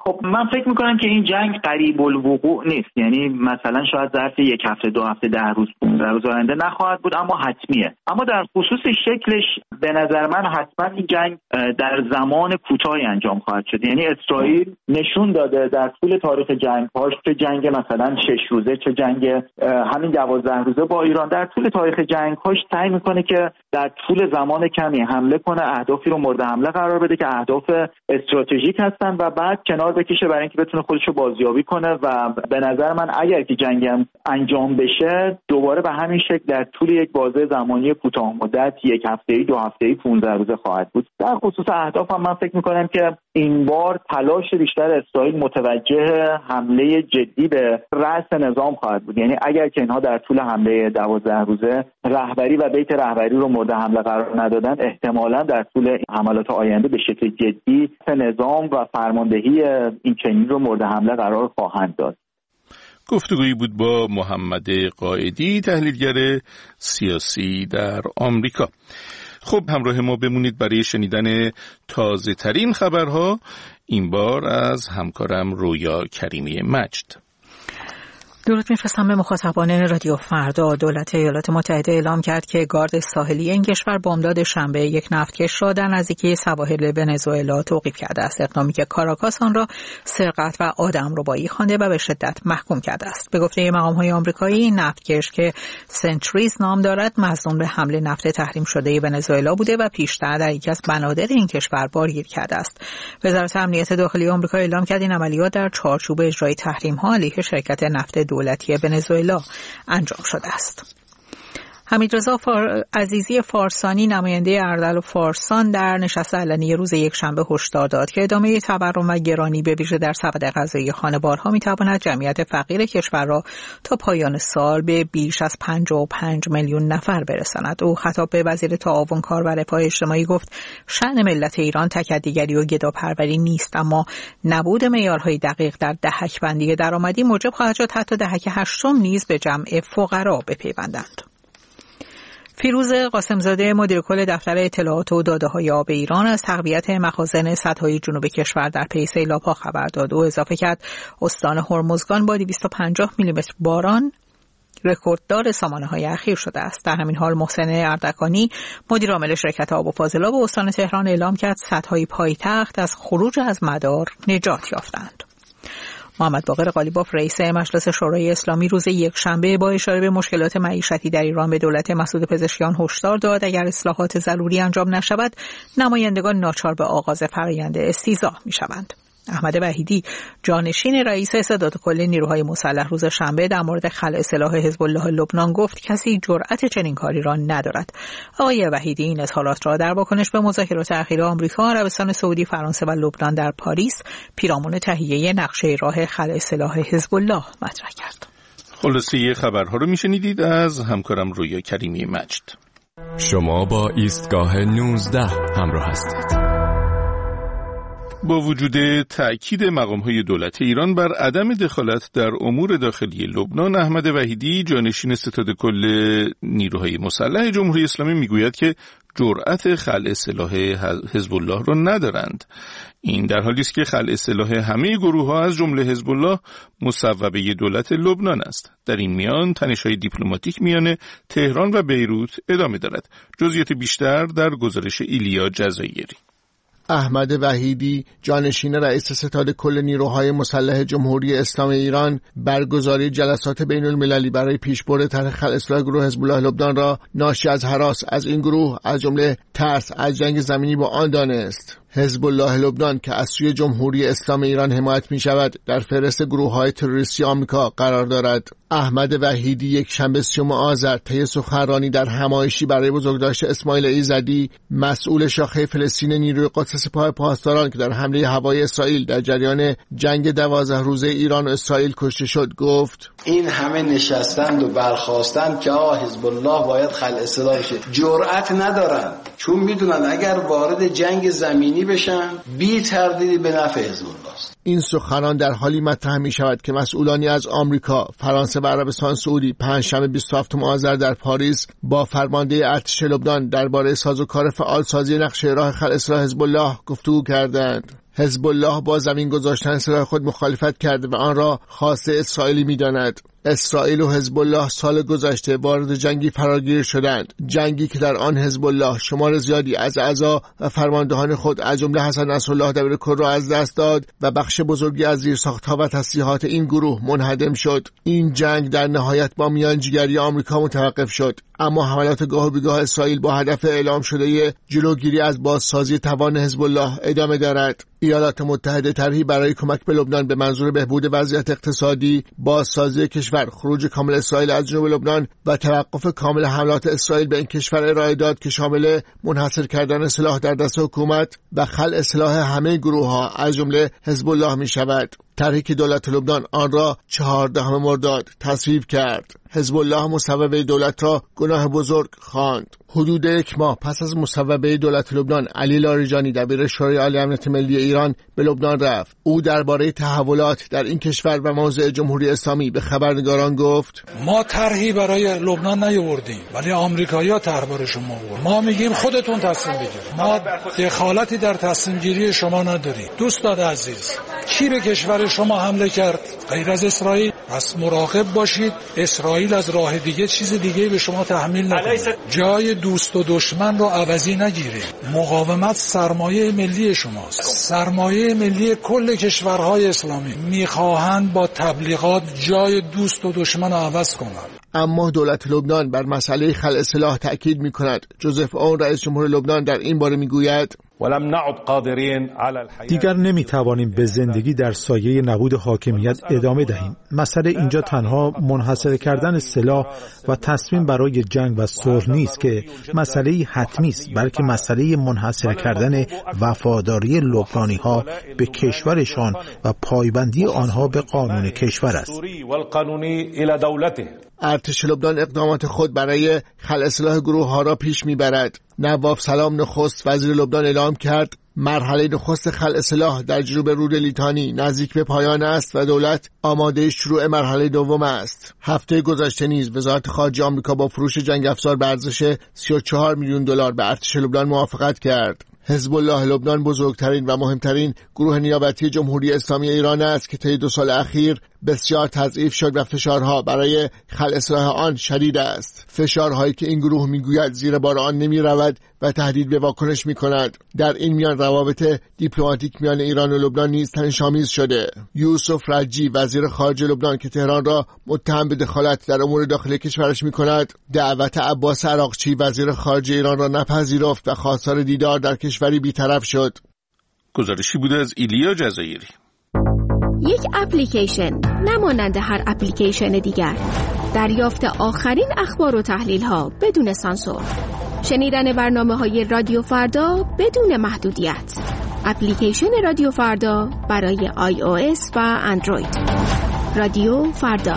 خب من فکر میکنم که این جنگ قریب الوقوع نیست، یعنی مثلا شاید ظرف یک هفته دو هفته ده روز پانزده روز آینده نخواهد بود، اما حتمیه. اما در خصوص شکلش به نظر من حتما این جنگ در زمان کوتاهی انجام خواهد شد. یعنی اسرائیل نشون داده در طول تاریخ جنگ‌هاش، چه جنگ مثلا شش روزه چه جنگ همین دوازده روزه با ایران، در طول تاریخ جنگ‌هاش سعی میکنه که در طول زمان کمی حمله کنه، اهدافی رو مورد حمله قرار بده که اهداف استراتژیک هستن و بعد کنار بکشه برای اینکه بتونه خودش رو بازیابی کنه. و به نظر من اگر که جنگ هم انجام بشه دوباره به همین شکل در طول یک بازه زمانی کوتاه مدت، یک هفته‌ای دو هفته‌ای پانزده روزه خواهد بود. در خصوص اهداف هم من فکر می‌کنم که این بار تلاش بیشتر اسرائیل متوجه حمله جدی به رأس نظام خواهد بود. یعنی اگر که اینها در طول حمله دوازده روزه رهبری و بیت رهبری رو مورد حمله قرار ندادن، احتمالاً در طول حملات آینده به شکل جدی نظام و فرماندهی این چنین رو مورد حمله قرار خواهند داد. گفتگویی بود با محمد قائدی، تحلیلگر سیاسی در آمریکا. خب همراه ما بمونید برای شنیدن تازه ترین خبرها، این بار از همکارم رویا کریمی مجد. درود می‌فرستم به مخاطبان رادیو فردا. دولت ایالات متحده اعلام کرد که گارد ساحلی این کشور بامداد شنبه یک نفتکش را در نزدیکی سواحل ونزوئلا توقیف کرده است، اقدامی که کاراکاس آن را سرقت و آدمربایی خوانده و به شدت محکوم کرده است. به گفته مقام‌های آمریکایی، این نفتکش که سنتریز نام دارد مظنون به حمل نفت تحریم شده ونزوئلا بوده و پیشتر در یکی از بنادر این کشور بارگیر کرده است. وزارت امنیت داخلی آمریکا اعلام کرد این عملیات در چارچوب اجرای تحریم‌ها علیه شرکت نفت دولتی ونزوئلا انجام شده است. حمیدرضا فار... عزیزی فارسانی، نماینده اردل و فارسان، در نشست علنی روز یک شنبه هشدار داد که ادامه تورم و گرانی به ویژه در سبد غذایی خانوارها می‌تواند جمعیت فقیر کشور را تا پایان سال به بیش از پنجاه و پنج میلیون نفر برساند. او خطاب به وزیر تعاون کار و رفاه اجتماعی گفت شأن ملت ایران تکدیگری و گداپروری نیست، اما نبود معیارهای دقیق در دهک بندی درآمدی موجب خواهد شد حتی دهک هشتم نیز به جمع فقرا بپیوندند. فیروز قاسمزاده، مدیر کل دفتر اطلاعات و داده‌های آب ایران، از تقویت مخازن سدهای جنوب کشور در پی سیلاب‌ها خبر داد. او اضافه کرد استان هرمزگان با دویست و پنجاه میلیمتر باران رکورددار سامانه‌های اخیر شده است. در همین حال محسن اردکانی، مدیر عامل شرکت آب و فاضلاب استان تهران، اعلام کرد سدهای پایتخت از خروج از مدار نجات یافتند. محمد باقر قالیباف، رئیس مجلس شورای اسلامی، روز یک شنبه با اشاره به مشکلات معیشتی در ایران به دولت مسعود پزشکیان هشدار داد اگر اصلاحات ضروری انجام نشود نمایندگان ناچار به آغاز فرآیند استیضاح می‌شوند. احمد وحیدی، جانشین رئیس استعداد کل نیروهای مسلح، روز شنبه در مورد خلع سلاح حزب الله لبنان گفت کسی جرأت چنین کاری را ندارد. آقای وحیدی این اظهارات را در واکنش به مذاکرات اخیر آمریکا، عربستان سعودی، فرانسه و لبنان در پاریس پیرامون تهیه نقشه راه خلع سلاح حزب الله مطرح کرد. خلاصه خبرها رو میشنیدید از همکارم رویا کریمی مجد. شما با ایستگاه نوزده همراه هستید. با وجود تأکید مقام‌های دولت ایران بر عدم دخالت در امور داخلی لبنان، احمد وحیدی، جانشین ستاد کل نیروهای مسلح جمهوری اسلامی، میگوید که جرأت خلع سلاح حزب الله را ندارند. این در حالی است که خلع سلاح همه گروه‌ها از جمله حزب الله مصوبه دولت لبنان است. در این میان تنش‌های دیپلماتیک میان تهران و بیروت ادامه دارد. جزئیات بیشتر در گزارش ایلیا جزایری. احمد وحیدی، جانشین رئیس ستاد کل نیروهای مسلح جمهوری اسلامی ایران، برگزاری جلسات بین المللی برای پیشبرد طرح خلع سلاح گروه حزب الله لبنان را ناشی از هراس از این گروه از جمله ترس از جنگ زمینی با آن دانست. حزب الله لبنان که از سوی جمهوری اسلامی ایران حمایت می شود در فهرست گروه‌های تروریستی آمریکا قرار دارد. احمد وحیدی یک شنبه سیوم آذر طی سخنرانی در همایشی برای بزرگداشت اسماعیل ایزدی، مسئول شاخه فلسطین نیروی قدس سپاه پاسداران که در حمله هوایی اسرائیل در جریان جنگ دوازده روزه ایران و اسرائیل کشته شد، گفت این همه نشستند و برخاستند که آه حزب الله باید خلع سلاح بشه. جرأت ندارن، چون میدونن اگر وارد جنگ زمینی بشن بی تردیدی به نفع حزب الله است. این سخنان در حالی مطرح می شود که مسئولانی از آمریکا، فرانسه و عربستان سعودی پنجشنبه بیست و هفتم آذر در پاریس با فرمانده ارتش لبنان درباره سازوکار فعال سازی نقشه راه خلع سلاح حزب الله گفتگو کردند. حزب الله با زمین گذاشتن سلاح خود مخالفت کرده و آن را خاص اسرائیلی می‌داند. اسرائیل و حزب الله سال گذشته وارد جنگی فراگیر شدند، جنگی که در آن حزب الله شمار زیادی از اعضا و فرماندهان خود از جمله حسن نصرالله دبیرکل را از دست داد و بخش بزرگی از زیرساخت‌ها و تسلیحات این گروه منهدم شد. این جنگ در نهایت با میانجیگری آمریکا متوقف شد، اما حملات گاه و بیگاه اسرائیل با هدف اعلام شده جلوگیری از بازسازی توان حزب الله ادامه دارد. ایالات متحده طرحی برای کمک به لبنان به منظور بهبود وضعیت اقتصادی، بازسازی کشور، خروج کامل اسرائیل از جنوب لبنان و توقف کامل حملات اسرائیل به این کشور ارائه داد که شامل منحصر کردن سلاح در دست حکومت و خلع سلاح همه گروه‌ها از جمله حزب الله می شود. طرحی که دولت لبنان آن را چهاردهم مرداد تصویب کرد. حزب الله مصوبه دولت را گناه بزرگ خواند. حدود یک ماه پس از مصوبه دولت لبنان، علی لاریجانی دبیر شورای عالی امنیت ملی ایران به لبنان رفت. او درباره تحولات در این کشور و موضع جمهوری اسلامی به خبرنگاران گفت: ما طرحی برای لبنان نیاوردیم، ولی آمریکایی‌ها طرح برای شما آوردن. ما میگیم خودتون تصمیم بگیرید. ما دخالتی در تصمیم گیری شما نداریم. دوستان عزیز، کی به کشور شما حمله کرد غیر از اسرائیل؟ پس مراقب باشید اسرائیل از راه دیگه چیز دیگه به شما تحمیل نکنه. جای دوست و دشمن رو عوضی نگیرید. مقاومت سرمایه ملی شماست، سرمایه ملی کل کشورهای اسلامی. میخواهند با تبلیغات جای دوست و دشمن رو عوض کنند. اما دولت لبنان بر مسئله خلع سلاح تأکید می‌کند. جوزف اون رئیس جمهور لبنان در این باره میگوید: دیگر نمیتوانیم به زندگی در سایه نبود حاکمیت ادامه دهیم. مسئله اینجا تنها منحصر کردن سلاح و تصمیم برای جنگ و صلح نیست که مسئله حتمی است، بلکه مسئله منحصر کردن وفاداری لبنانی‌ها به کشورشان و پایبندی آنها به قانون کشور است. ارتش لبنان اقدامات خود برای خلع سلاح گروه‌ها را پیش می‌برد. نواف سلام نخست وزیر لبنان اعلام کرد مرحله نخست خلع سلاح در جنوب رود لیتانی نزدیک به پایان است و دولت آماده شروع مرحله دوم است. هفته گذشته نیز وزارت خارجه آمریکا با فروش جنگ افزار به ارزش سی و چهار میلیون دلار به ارتش لبنان موافقت کرد. حزب الله لبنان بزرگترین و مهمترین گروه نیابتی جمهوری اسلامی ایران است که طی دو سال اخیر بسیار تضعیف شد و فشارها برای خلع سلاح آن شدید است. فشارهایی که این گروه میگوید زیر بار آن نمی رود و تهدید به واکنش می کند. در این میان روابط دیپلماتیک میان ایران و لبنان نیز تنش‌آمیز شده. یوسف رجی وزیر خارجه لبنان که تهران را متهم به دخالت در امور داخلی کشورش می کند، دعوت عباس عراقچی وزیر خارجه ایران را نپذیرفت و خواستار دیدار در کشوری بی‌طرف شد. گزارشی بوده از ایلیا جزایری. یک اپلیکیشن نمانند هر اپلیکیشن دیگر، دریافت آخرین اخبار و تحلیل ها بدون سانسور، شنیدن برنامه های رادیو فردا بدون محدودیت. اپلیکیشن رادیو فردا برای آی او اس و اندروید. رادیو فردا.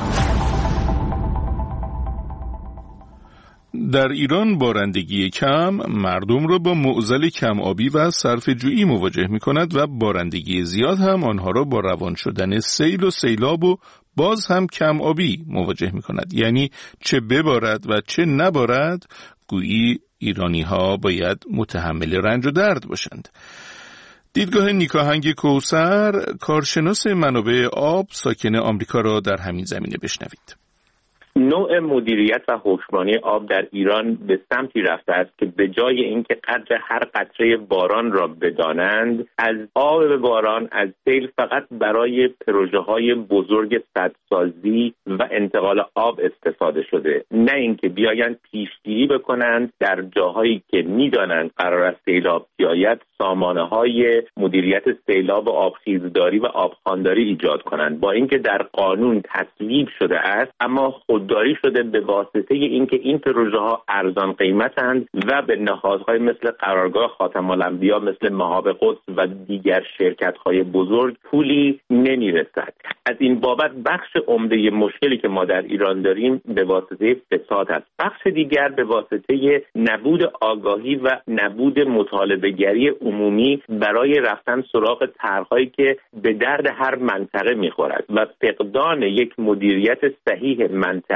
در ایران بارندگی کم مردم را با معضل کم آبی و صرفه‌جویی مواجه می کند و بارندگی زیاد هم آنها را با روان شدن سیل و سیلاب و باز هم کم آبی مواجه می کند. یعنی چه ببارد و چه نبارد گویی ایرانی ها باید متحمل رنج و درد باشند. دیدگاه نیکاهنگ کوثر، کارشناس منابع آب ساکن آمریکا، را در همین زمینه بشنوید. نوع مدیریت و حکمرانی آب در ایران به سمتی رفته است که به جای اینکه قدر هر قطره باران را بدانند، از آب باران، از سیل فقط برای پروژه‌های بزرگ سدسازی و انتقال آب استفاده شده، نه اینکه بیایند پیشگیری بکنند در جاهایی که می‌دانند قرار است سیلاب بیاید سامانه‌های مدیریت سیلاب و آبخیزداری و آبخوانداری ایجاد کنند. با اینکه در قانون تصویب شده است، اما خودداری شده به واسطه اینکه این پروژه ها ارزان قیمتند و به نهادهای مثل قرارگاه خاتم الانبیا، مثل مهاب قدس و دیگر شرکت های بزرگ پولی نمیرسد. از این بابت بخش عمده مشکلی که ما در ایران داریم به واسطه فساد است. بخش دیگر به واسطه نبود آگاهی و نبود مطالبه‌گری عمومی برای رفتن سراغ طرح‌هایی که به درد هر منطقه می‌خورد و فقدان یک مدیریت صحیح منطقه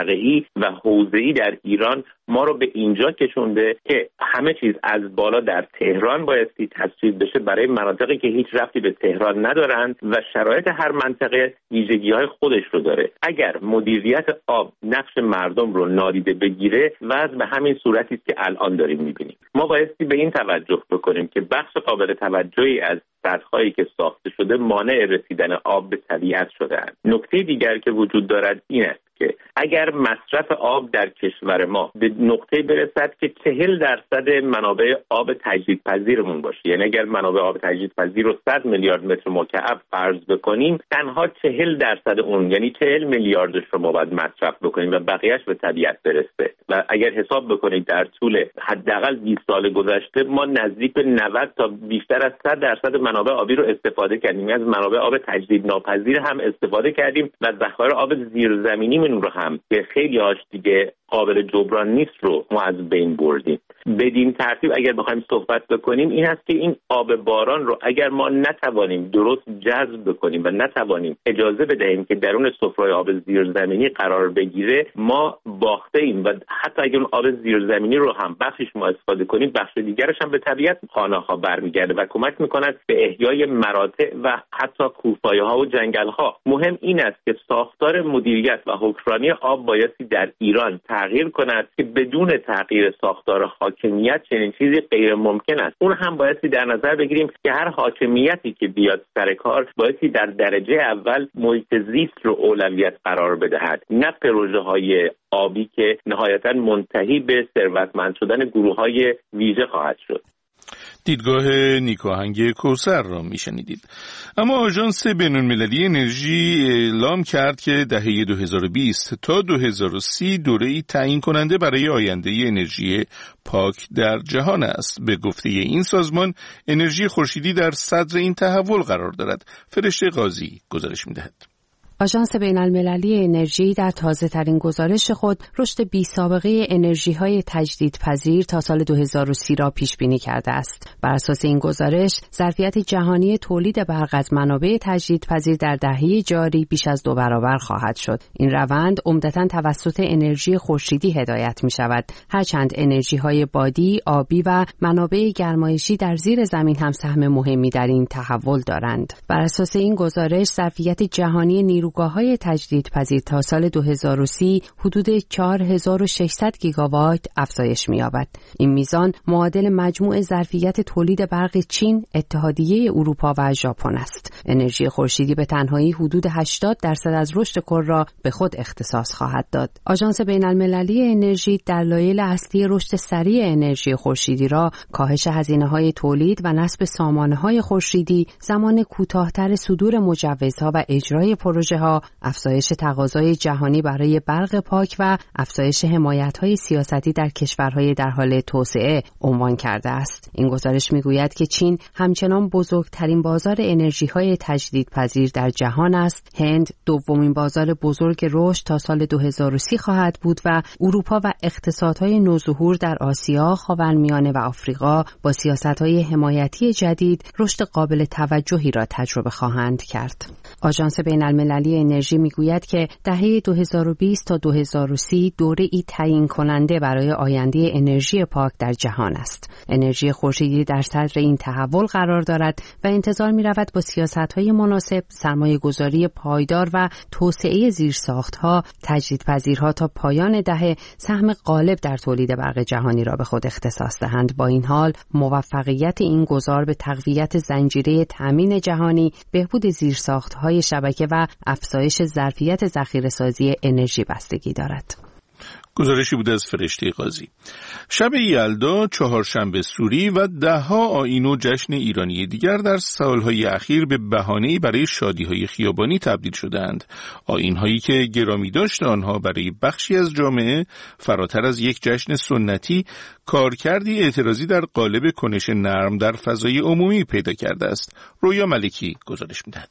منطقه‌ای و حوزه‌ای در ایران ما رو به اینجا کشونده که همه چیز از بالا در تهران بایستی تصویب بشه برای مناطقی که هیچ ربطی به تهران ندارند و شرایط هر منطقه ویژگی‌های خودش رو داره. اگر مدیریت آب نقش مردم رو نادیده بگیره وضع به همین صورتی است که الان داریم می‌بینیم. ما بایستی به این توجه بکنیم که بخش قابل توجهی از سدهایی که ساخته شده مانع رسیدن آب به طبیعت شده‌اند. نکته دیگر که وجود دارد این است که اگر مصرف آب در کشور ما به نقطه برسد که چهل درصد منابع آب تجدیدپذیرمون باشه، یعنی اگر منابع آب تجدیدپذیر رو صد میلیارد متر مکعب فرض بکنیم، تنها چهل درصد اون یعنی چهل میلیاردش رو ما باید مصرف بکنیم و بقیهش به طبیعت برسه. و اگر حساب بکنید در طول حداقل بیست سال گذشته ما نزدیک به نود تا بیشتر از صد درصد منابع آبی رو استفاده کردیم، از منابع آب تجدیدناپذیر هم استفاده کردیم و ذخایر آب زیرزمینی من رو هم که خیلی هاش دیگه قابل جبران نیست رو ما از بین بردیم. بدین ترتیب اگر بخوایم صحبت بکنیم این هست که این آب باران رو اگر ما نتوانیم درست جذب بکنیم و نتوانیم اجازه بدهیم که درون سفره آب زیرزمینی قرار بگیره، ما باخته ایم و حتی اگر اون آب زیرزمینی رو هم بخشش ما استفاده کنیم، بخش دیگرش هم به طبیعت خانه‌ها برمیگرده و کمک میکند به احیای مراتع و حتی کوهپایه‌ها و جنگل‌ها. مهم این است که ساختار مدیریت و حکمرانی آب بایستی در ایران تغییر کند که بدون تغییر ساختار حاکمیت چنین چیزی غیر ممکن است. اون هم بایستی در نظر بگیریم که هر حاکمیتی که بیاد سر کار بایستی در درجه اول محیط زیست رو اولویت قرار بدهد، نه پروژه های آبی که نهایتاً منتهی به ثروتمند شدن گروه‌های ویژه خواهد شد. دیدگاه نیکاهنگ کوثر را میشنیدید. اما آژانس بین‌المللی انرژی اعلام کرد که دهه دو هزار و بیست تا دو هزار و سی دوره‌ای تعیین کننده برای آینده انرژی پاک در جهان است. به گفته این سازمان انرژی خورشیدی در صدر این تحول قرار دارد. فرشته قاضی گزارش می‌دهد. آژانس بین‌المللی انرژی در تازه‌ترین گزارش خود رشد بی‌سابقه انرژی‌های تجدیدپذیر تا سال دو هزار و سی را پیش‌بینی کرده است. بر اساس این گزارش، ظرفیت جهانی تولید برق از منابع تجدیدپذیر در دهه جاری بیش از دو برابر خواهد شد. این روند عمدتاً توسط انرژی خورشیدی هدایت می‌شود، هرچند انرژی‌های بادی، آبی و منابع گرمایشی در زیر زمین هم سهم مهمی در این تحول دارند. بر اساس این گزارش، ظرفیت جهانی نیرو نیروگاه‌های تجدیدپذیر تا سال دو هزار و سی حدود چهار هزار و ششصد گیگاوات افزایش می‌یابد. این میزان معادل مجموع ظرفیت تولید برق چین، اتحادیه اروپا و ژاپن است. انرژی خورشیدی به تنهایی حدود هشتاد درصد از رشد کل را به خود اختصاص خواهد داد. آژانس بین‌المللی انرژی دلایل اصلی رشد سریع انرژی خورشیدی را کاهش هزینه‌های تولید و نصب سامانه‌های خورشیدی، زمان کوتاه‌تر صدور مجوزها و اجرای پروژه ها، افزایش تقاضای جهانی برای برق پاک و افزایش حمایت‌های سیاستی در کشورهای در حال توسعه عنوان کرده است. این گزارش می‌گوید که چین همچنان بزرگترین بازار انرژی‌های تجدیدپذیر در جهان است. هند دومین بازار بزرگ رشد تا سال دو هزار و سی خواهد بود و اروپا و اقتصادهای نوظهور در آسیا، خاورمیانه و آفریقا با سیاست‌های حمایتی جدید رشد قابل توجهی را تجربه خواهند کرد. آژانس بین‌المللی انرژی میگوید که دهه دو هزار و بیست تا دو هزار و سی دوره‌ای تعیین کننده برای آینده انرژی پاک در جهان است. انرژی خورشیدی در صدر این تحول قرار دارد و انتظار می‌رود با سیاست‌های مناسب، سرمایه‌گذاری پایدار و توسعه زیرساخت‌ها، تجدیدپذیرها تا پایان دهه سهم غالب در تولید برق جهانی را به خود اختصاص دهند. با این حال موفقیت این گذار به تقویت زنجیره تامین جهانی، بهبود زیرساخت‌های شبکه و افزایش ظرفیت ذخیره‌سازی انرژی بستگی دارد. گزارشی بود از فرشته قاضی. شب یلدا، چهارشنبه سوری و ده‌ها آیین و جشن ایرانی دیگر در سالهای اخیر به بهانه‌ای برای شادی‌های خیابانی تبدیل شدند. آیین‌هایی که گرامی داشت آنها برای بخشی از جامعه فراتر از یک جشن سنتی، کارکردی اعتراضی در قالب کنش نرم در فضای عمومی پیدا کرده است. رویا ملکی گزارش می‌دهد.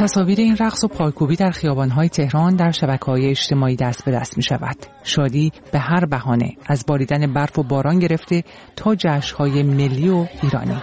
تصاویر این رقص و پایکوبی در خیابان‌های تهران در شبکه‌های اجتماعی دست به دست می‌شود. شادی به هر بهانه، از باریدن برف و باران گرفته تا جشن‌های ملی و ایرانی.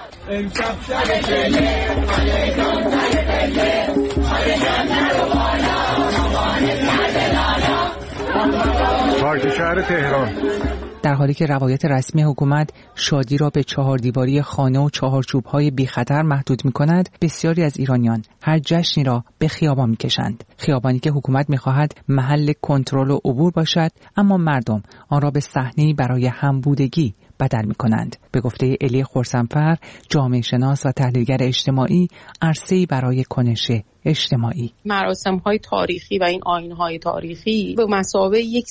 پارک شهر تهران. در حالی که روایت رسمی حکومت شادی را به چهار دیواری خانه و چهارچوب‌های بی خطر محدود می‌کند، بسیاری از ایرانیان هر جشنی را به خیابان می‌کشند. خیابانی که حکومت می‌خواهد محل کنترل و عبور باشد، اما مردم آن را به صحنه‌ای برای همبودگی بدل می‌کنند. به گفته الی خرسنفر، جامعه شناس و تحلیلگر اجتماعی، عرصه‌ای برای کنش اجتماعی. مراسم‌های تاریخی و این آیین‌های تاریخی به مثابه یک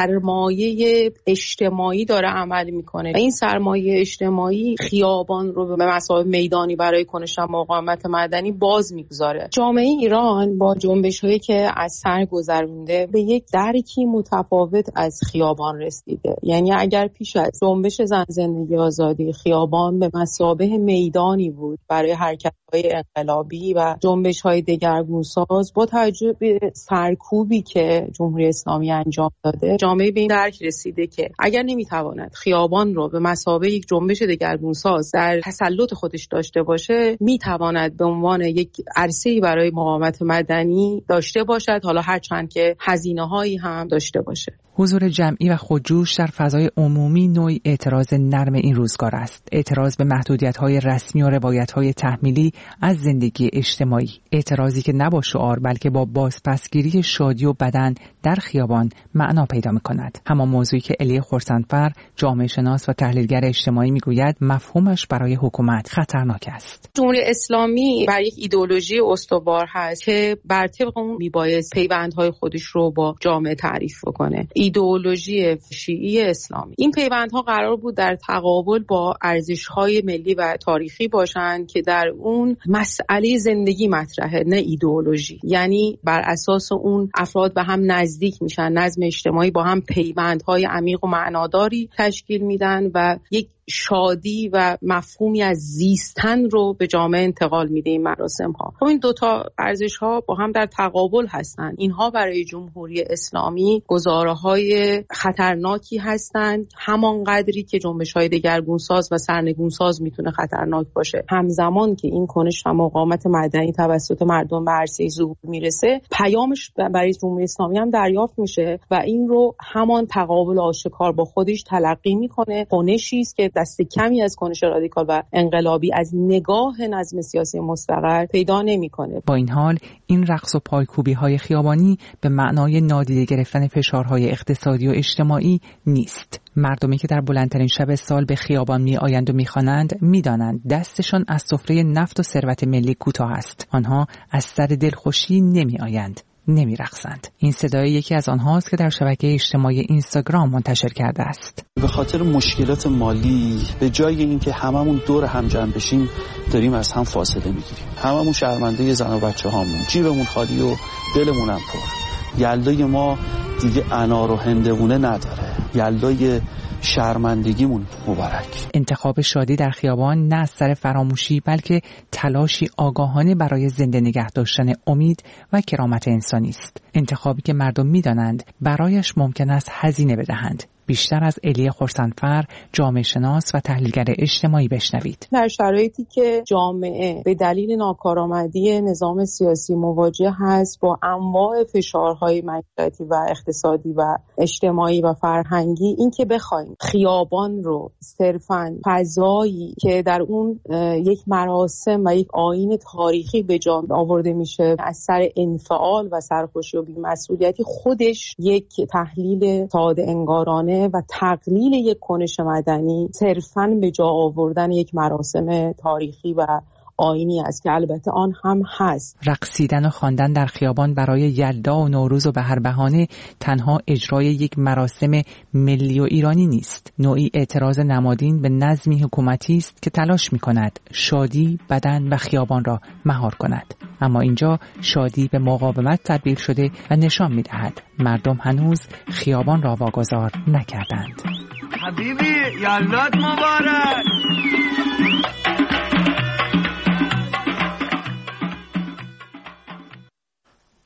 سرمایه اجتماعی داره عمل میکنه و این سرمایه اجتماعی خیابان رو به مثابه میدانی برای کنش مقاومت مدنی باز میگذاره. جامعه ایران با جنبش‌هایی که از سر گذرونده به یک درکی متفاوت از خیابان رسیده. یعنی اگر پیش از جنبش زن زندگی آزادی خیابان به مثابه میدانی بود برای حرکت‌های انقلابی و جنبش‌های دگرگونساز، با توجه به سرکوبی که جمهوری اسلامی انجام داده، جامعه به این درک رسیده که اگر نمیتواند خیابان رو به مثابه یک جنبش دگرگونساز در تسلط خودش داشته باشه، میتواند به عنوان یک عرصه‌ای برای مقاومت مدنی داشته باشد، حالا هرچند که هزینه‌هایی هم داشته باشه. حضور جمعی و خودجوش در فضای عمومی نوعی اعتراض نرم این روزگار است. اعتراض به محدودیت‌های رسمی و روایت‌های تحمیلی از زندگی اجتماعی. اعتراضی که نه با شعار بلکه با بازپسگیری شادی و بدن در خیابان معنا پیدا می‌کند. همان موضوعی که الی خرسنفر، جامعه شناس و تحلیلگر اجتماعی می‌گوید مفهومش برای حکومت خطرناک است. جمهوری اسلامی بر یک ایدئولوژی استوار هست که بر طبق اون میبایست پیوندهای خودش رو با جامعه تعریف بکنه. ایدئولوژی شیعی اسلامی. این پیوندها قرار بود در تقابل با ارزش‌های ملی و تاریخی باشند که در اون مسئله زندگی مطرحه، نه ایدئولوژی. یعنی بر اساس اون افراد به هم نزدیک میشن، نظم اجتماعی با هم پیوندهای عمیق و معناداری تشکیل میدن و یک شادی و مفهومی از زیستن رو به جامعه انتقال میده این مراسم ها. خب این دوتا ارزش ها با هم در تقابل هستن. اینها برای جمهوری اسلامی گزاره های خطرناکی هستند، همان قدری که جنبش های دگرگونساز و سرنگونساز میتونه خطرناک باشه. همزمان که این کنش و مقاومت مدنی توسط مردم به عرصه ظهور میرسه، پیامش برای جمهوری اسلامی هم دریافت میشه و این رو همان تقابل آشکار با خودش تلقی میکنه. کنشی است که دست کمی از کنش رادیکال و انقلابی از نگاه نظم سیاسی مستقر پیدا نمیکنه. با این حال این رقص و پایکوبی های خیابانی به معنای نادیده گرفتن فشارهای اقتصادی و اجتماعی نیست. مردمی که در بلندترین شب سال به خیابان می آیند و می خوانند می دانند دستشان از سفره نفت و ثروت ملی کوتاه است. آنها از سر دلخوشی نمی آیند، نمی رقصند. این صدای یکی از آنهاست که در شبکه اجتماعی اینستاگرام منتشر کرده است. به خاطر مشکلات مالی به جای اینکه هممون دور هم جمع بشیم داریم از هم فاصله میگیریم. هممون شرمنده زن و بچه هامون، جیبمون خالی و دلمون هم پر. یلدای ما دیگه انار و هندوونه نداره. یلدای شرمندگیمون مبارک. انتخاب شادی در خیابان نه از سر فراموشی بلکه تلاشی آگاهانه برای زنده نگه داشتن امید و کرامت انسانی است. انتخابی که مردم می‌دانند برایش ممکن است هزینه بدهند. بیشتر از الی خرسنفر، جامعه شناس و تحلیلگر اجتماعی بشنوید. در شرایطی که جامعه به دلیل ناکارآمدی نظام سیاسی مواجه هست با انواع فشارهای معیشتی و اقتصادی و اجتماعی و فرهنگی، این که بخوایم خیابان رو صرفاً فضایی که در اون یک مراسم و یک آیین تاریخی به جا آورده میشه از سر انفعال و سرخوشی و بی‌مسئولیتی، خودش یک تحلیل ساده انگارانه و تقلیل یک کنش مدنی صرفاً به جا آوردن یک مراسم تاریخی و آیینی است که البته آن هم هست. رقصیدن و خواندن در خیابان برای یلدا و نوروز و به هر بهانه تنها اجرای یک مراسم ملی و ایرانی نیست. نوعی اعتراض نمادین به نظمی حکومتی است که تلاش می‌کند شادی، بدن و خیابان را مهار کند. اما اینجا شادی به مقاومت تبدیل شده و نشان می‌دهد مردم هنوز خیابان را واگذار نکردند. حبیبی یلدات مبارک.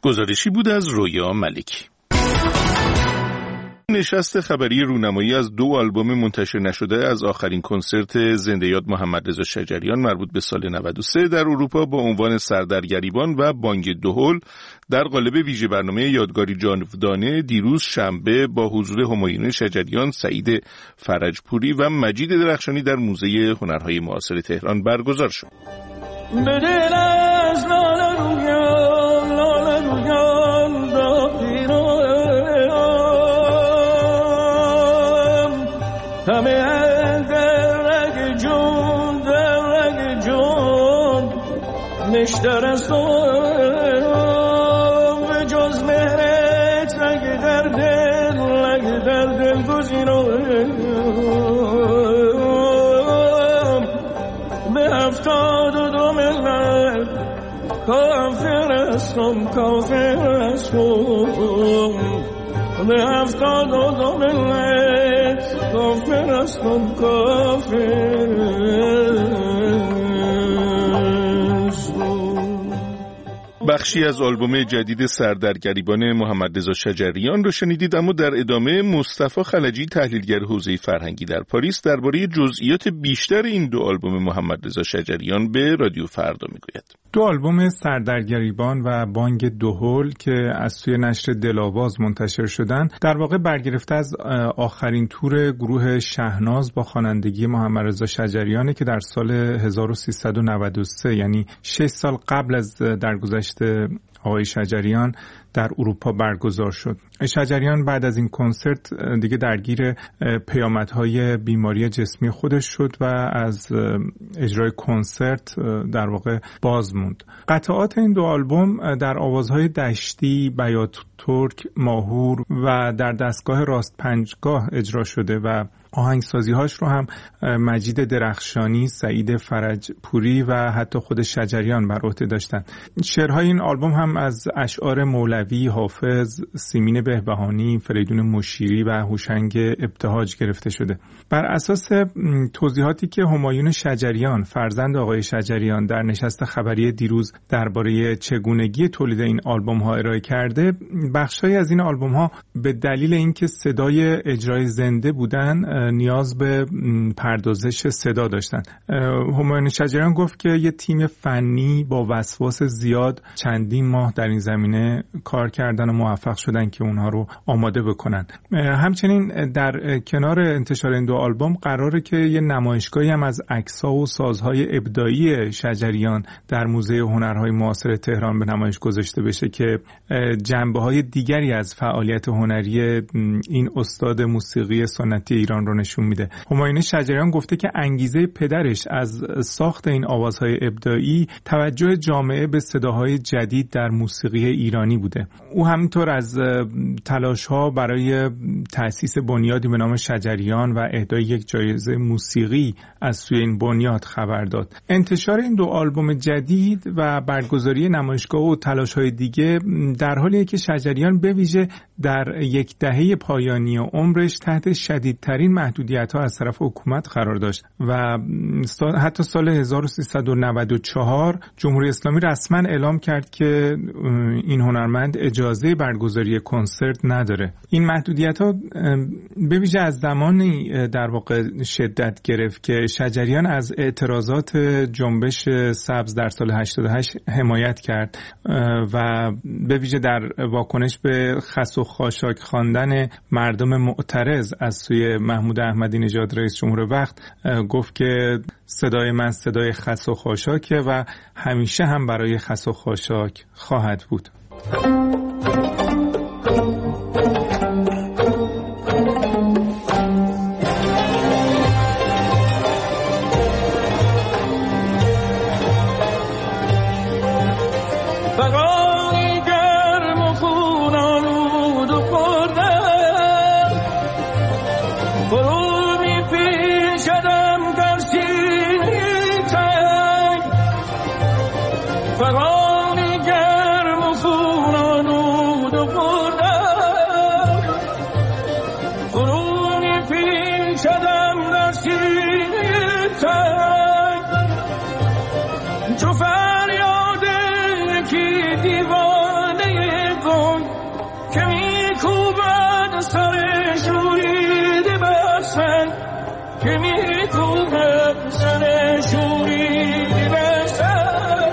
گزارشی بود از رویا ملکی. نشست خبری رونمایی از دو آلبوم منتشر نشده از آخرین کنسرت زنده یاد محمد رضا شجریان مربوط به سال نود و سه در اروپا با عنوان سر در گریبان و بانگ دهل در قالب ویژه برنامه یادگاری جاودانه دیروز شنبه با حضور همایون شجریان، سعید فرجپوری و مجید درخشانی در موزه هنرهای معاصر تهران برگزار شد. نشتر است به جز مهرت اگه در دل اگه در دل گزینم به هفتاد و دو ملت کافر استم کافر استم به هفتاد و دو ملت کافر استم کافر. بخشی از آلبوم جدید سر در گریبان محمد رضا شجریان رو شنیدید، اما در ادامه مصطفی خلجی تحلیلگر حوزه فرهنگی در پاریس درباره جزئیات بیشتر این دو آلبوم محمد رضا شجریان به رادیو فردا میگوید. دو آلبوم سر در گریبان و بانگ دهل که از سوی نشر دلاواز منتشر شدن در واقع برگرفته از آخرین تور گروه شهناز با خوانندگی محمد رضا شجریان که در سال هزار و سیصد و نود و سه یعنی شش سال قبل از درگذشت آقای شجریان در اروپا برگزار شد. شجریان بعد از این کنسرت دیگه درگیر پیامدهای بیماری جسمی خودش شد و از اجرای کنسرت در واقع باز موند. قطعات این دو آلبوم در آوازهای دشتی، بیات ترک، ماهور و در دستگاه راست پنجگاه اجرا شده و آهنگسازی‌هاش رو هم مجید درخشانی، سعید فرجپوری و حتی خود شجریان بر عهده داشتن. شعرهای این آلبوم هم از اشعار مولوی، حافظ، سیمین بهبهانی، فریدون مشیری و هوشنگ ابتهاج گرفته شده. بر اساس توضیحاتی که همایون شجریان، فرزند آقای شجریان، در نشست خبری دیروز درباره چگونگی تولید این آلبوم‌ها ارائه کرده، بخش‌هایی از این آلبوم‌ها به دلیل اینکه صدای اجرای زنده بودن نیاز به پردازش صدا داشتن. همایون شجریان گفت که یه تیم فنی با وسواس زیاد چندین ماه در این زمینه کار کردن و موفق شدن که اونها رو آماده بکنن. همچنین در کنار انتشار این دو آلبوم قراره که یه نمایشگاهی هم از عکس‌ها و سازهای ابداعی شجریان در موزه هنرهای معاصر تهران به نمایش گذاشته بشه که جنبه‌های دیگری از فعالیت هنری این استاد موسیقی سنتی ایران رو نشون میده. همایون شجریان گفته که انگیزه پدرش از ساخت این آوازهای ابداعی توجه جامعه به صداهای جدید در موسیقی ایرانی بوده. او همینطور از تلاش‌ها برای تأسیس بنیادی به نام شجریان و اهدای یک جایزه موسیقی از سوی این بنیاد خبر داد. انتشار این دو آلبوم جدید و برگزاری نمایشگاه و تلاش‌های دیگه در حالیه که شجریان به ویژه در یک دهه پایانی عمرش تحت شدیدترین محدودیت‌ها از طرف حکومت قرار داشت و حتی سال هزار و سیصد و نود و چهار جمهوری اسلامی رسما اعلام کرد که این هنرمند اجازه برگزاری کنسرت نداره. این محدودیت‌ها به ویژه از زمانی در واقع شدت گرفت که شجریان از اعتراضات جنبش سبز در سال هشتاد و هشت حمایت کرد و به ویژه در واکنش به خس و خاشاک خواندن مردم معترض از سوی محمود احمدی نژاد رئیس جمهور وقت گفت که صدای من صدای خس و خاشاکه و همیشه هم برای خس و خاشاک خواهد بود. چو فریاد یکی دیوانه که میتونم سر شوری بسرم.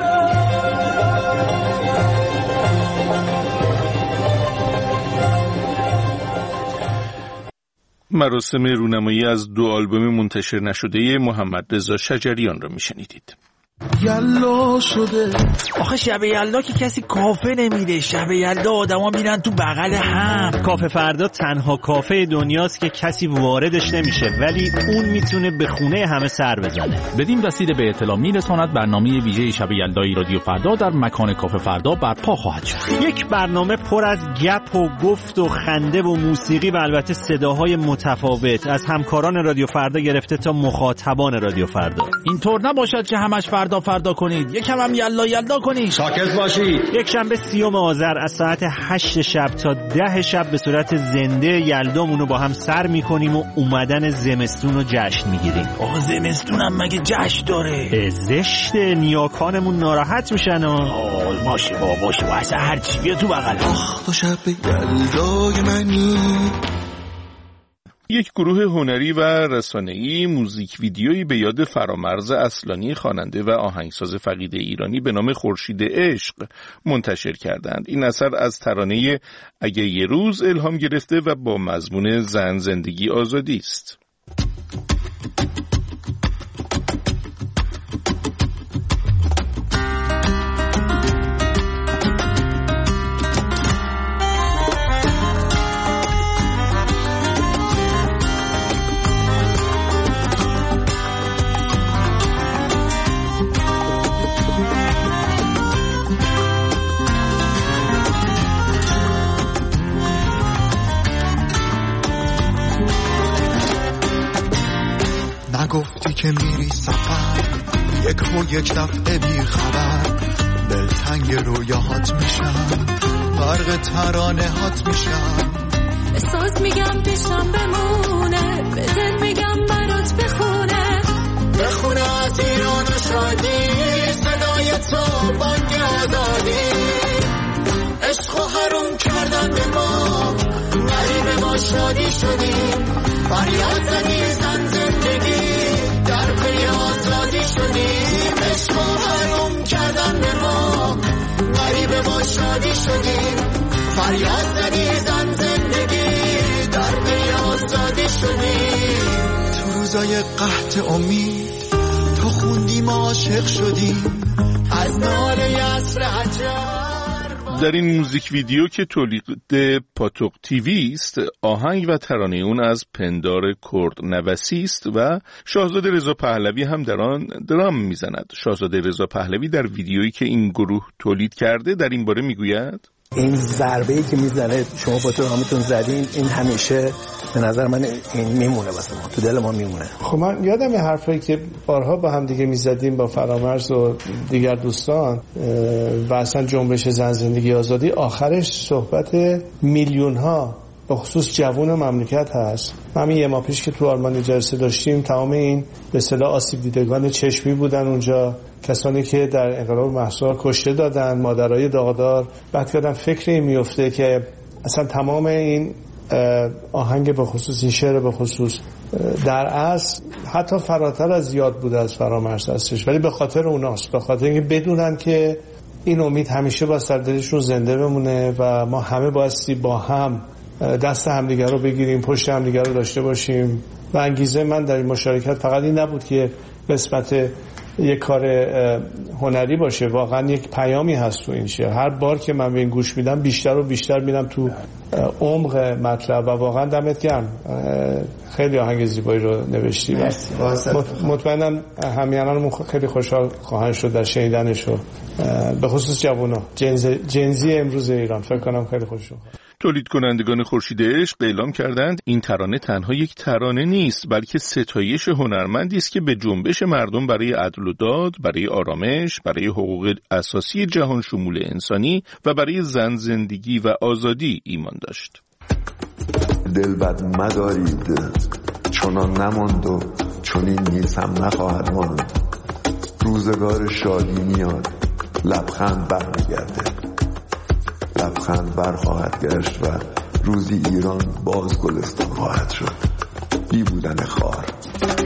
مراسم رونمایی از دو آلبوم منتشر نشده محمد رضا شجریان را میشنیدید. یلا شده آخه شب یلدا که کسی کافه نمیره. شب یلدا آدما میرن تو بغل هم. کافه فردا تنها کافه دنیاست که کسی واردش نمیشه، ولی اون میتونه به خونه همه سر بزنه. بدین وسیله به اطلاع میرساند برنامه ویژه شب یلدای رادیو فردا در مکان کافه فردا برپا خواهد شد. یک برنامه پر از گپ و گفت و خنده و موسیقی و البته صداهای متفاوت از همکاران رادیو فردا گرفته تا مخاطبان رادیو فردا. اینطور نباشد که همش فردا فردا کنید، یکم هم یلا یلا کنید. ساکت باشید. یک شنبه سیوم آذر از ساعت هشت شب تا ده شب به صورت زنده یلدامون رو با هم سر میکنیم و اومدن زمستون رو جشن میگیریم. آقا زمستون هم مگه جشن داره؟ زشت، نیاکانمون ناراحت میشن. آه باشه بابا باشه بابا اصلا هرچی بیا تو بغل. آخ تو شب یلدای منی. یک گروه هنری و رسانه‌ای موزیک ویدیویی به یاد فرامرز اصلانی خواننده و آهنگساز فقید ایرانی به نام خورشید عشق منتشر کردند. این اثر از ترانه اگه یه روز الهام گرفته و با مضمون زن، زندگی، آزادی است. نگفتی که میری سفر یک و یک دفعه بی خبر دلتنگ رویاهات میشم غرق ترانه هات میشم احساس میگم پیشم بمونه به دل میگم برات بخونه بخونه از ایران و شادی صدای تو بانگ آزادی عشق و حروم کردن به ما غریب ما شادی شدیم فریاد زدی زن زندگی در پی آزادی شدیم عشق و حروم کردن به ما غریب ما شادی شدیم فریاد زدی زن زندگی در پی آزادی شدیم تو روزای قحط امید تو خوندیم عاشق شدیم از ناله عصر عجب. در این موزیک ویدیو که تولید پاتوق تیوی است، آهنگ و ترانه اون از پندار کرد نوسی است و شاهزاده رضا پهلوی هم در آن درام میزند. شاهزاده رضا پهلوی در ویدیویی که این گروه تولید کرده در این باره میگوید: این ضربه‌ای که میزنه شما با تو همتون زدین، این همیشه به نظر من این میمونه واسه ما، تو دل ما میمونه. خب من یادم این حرفایی که بارها با هم دیگه میزدیم با فرامرز و دیگر دوستان و اصلا جنبش زن زندگی آزادی، آخرش صحبت میلیون ها به خصوص جوان مملکت هست. همین یه ماه پیش که تو آلمان جلسه داشتیم، تمام این به اصطلاح آسیب دیدگان چشمی بودن اونجا، کسانی که در انقلاب مهسا کشته دادن، مادرای داغدار. بعد کردم فکر این میفته که اصلا تمام این آهنگ به خصوص این شعر به خصوص در اصل حتی فراتر از یاد بوده از فرامرز هستش، ولی به خاطر اوناست، به خاطر اینکه بدونن که این امید همیشه با سر دلشون زنده بمونه و ما همه بایستی با هم دست همدیگر رو بگیریم، پشت همدیگر رو داشته باشیم. و انگیزه من در این مشارکت فقط این نبود که قسمت یک کار هنری باشه، واقعا یک پیامی هست تو این شعر. هر بار که من به این گوش میدم بیشتر و بیشتر میدم تو عمق مطلب و واقعا دمت گرم، خیلی آهنگ زیبایی رو نوشتی. مطمئنم همیهنانمون خیلی خوشحال خواهند شد در شنیدنش، به خصوص جوونا، جنز جنزی امروز ایران. فکر کنم خیلی خوششون خواهد. تولید کنندگان خورشید عشق اعلام کردند این ترانه تنها یک ترانه نیست، بلکه ستایش هنرمندی است که به جنبش مردم برای عدل و داد، برای آرامش، برای حقوق اساسی جهان شمول انسانی و برای زن، زندگی و آزادی ایمان داشت. دل بد مدارید چنان نماند و چنین نیز هم نخواهد ماند، روزگار شادی میاد لبخند برمیگرده، لبخند برخواهد گشت و روزی ایران باز گلستان خواهد شد، بی بودن خار.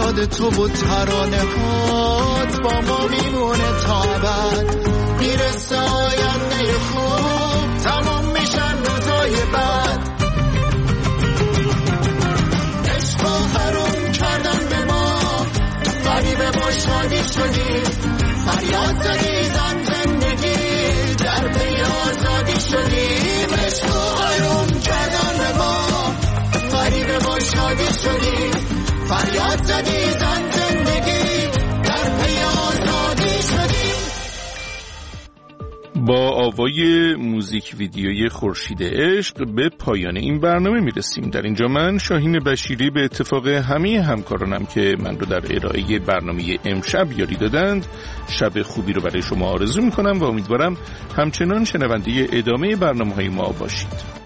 یاد تو و ترانه هات با ما میمونه تا ابد. میرسه آینده خوب تمام میشن روزای بعد. عشقا حروم کردن به ما غریبه با شادی شدیم. فریاد زدیدن زندگی در پی آزادی شدیم. عشقا حروم کردن به ما غریبه با شادی شدیم. فریاد زدیدن زندگی در پی آزادی شدیم. با آوای موزیک ویدیوی خورشید عشق به پایان این برنامه میرسیم. در اینجا من شاهین بشیری به اتفاق همه همکارانم که من رو در ارائه برنامه امشب یاری دادند شب خوبی رو برای شما آرزو میکنم و امیدوارم همچنان شنونده ادامه برنامه‌های ما باشید.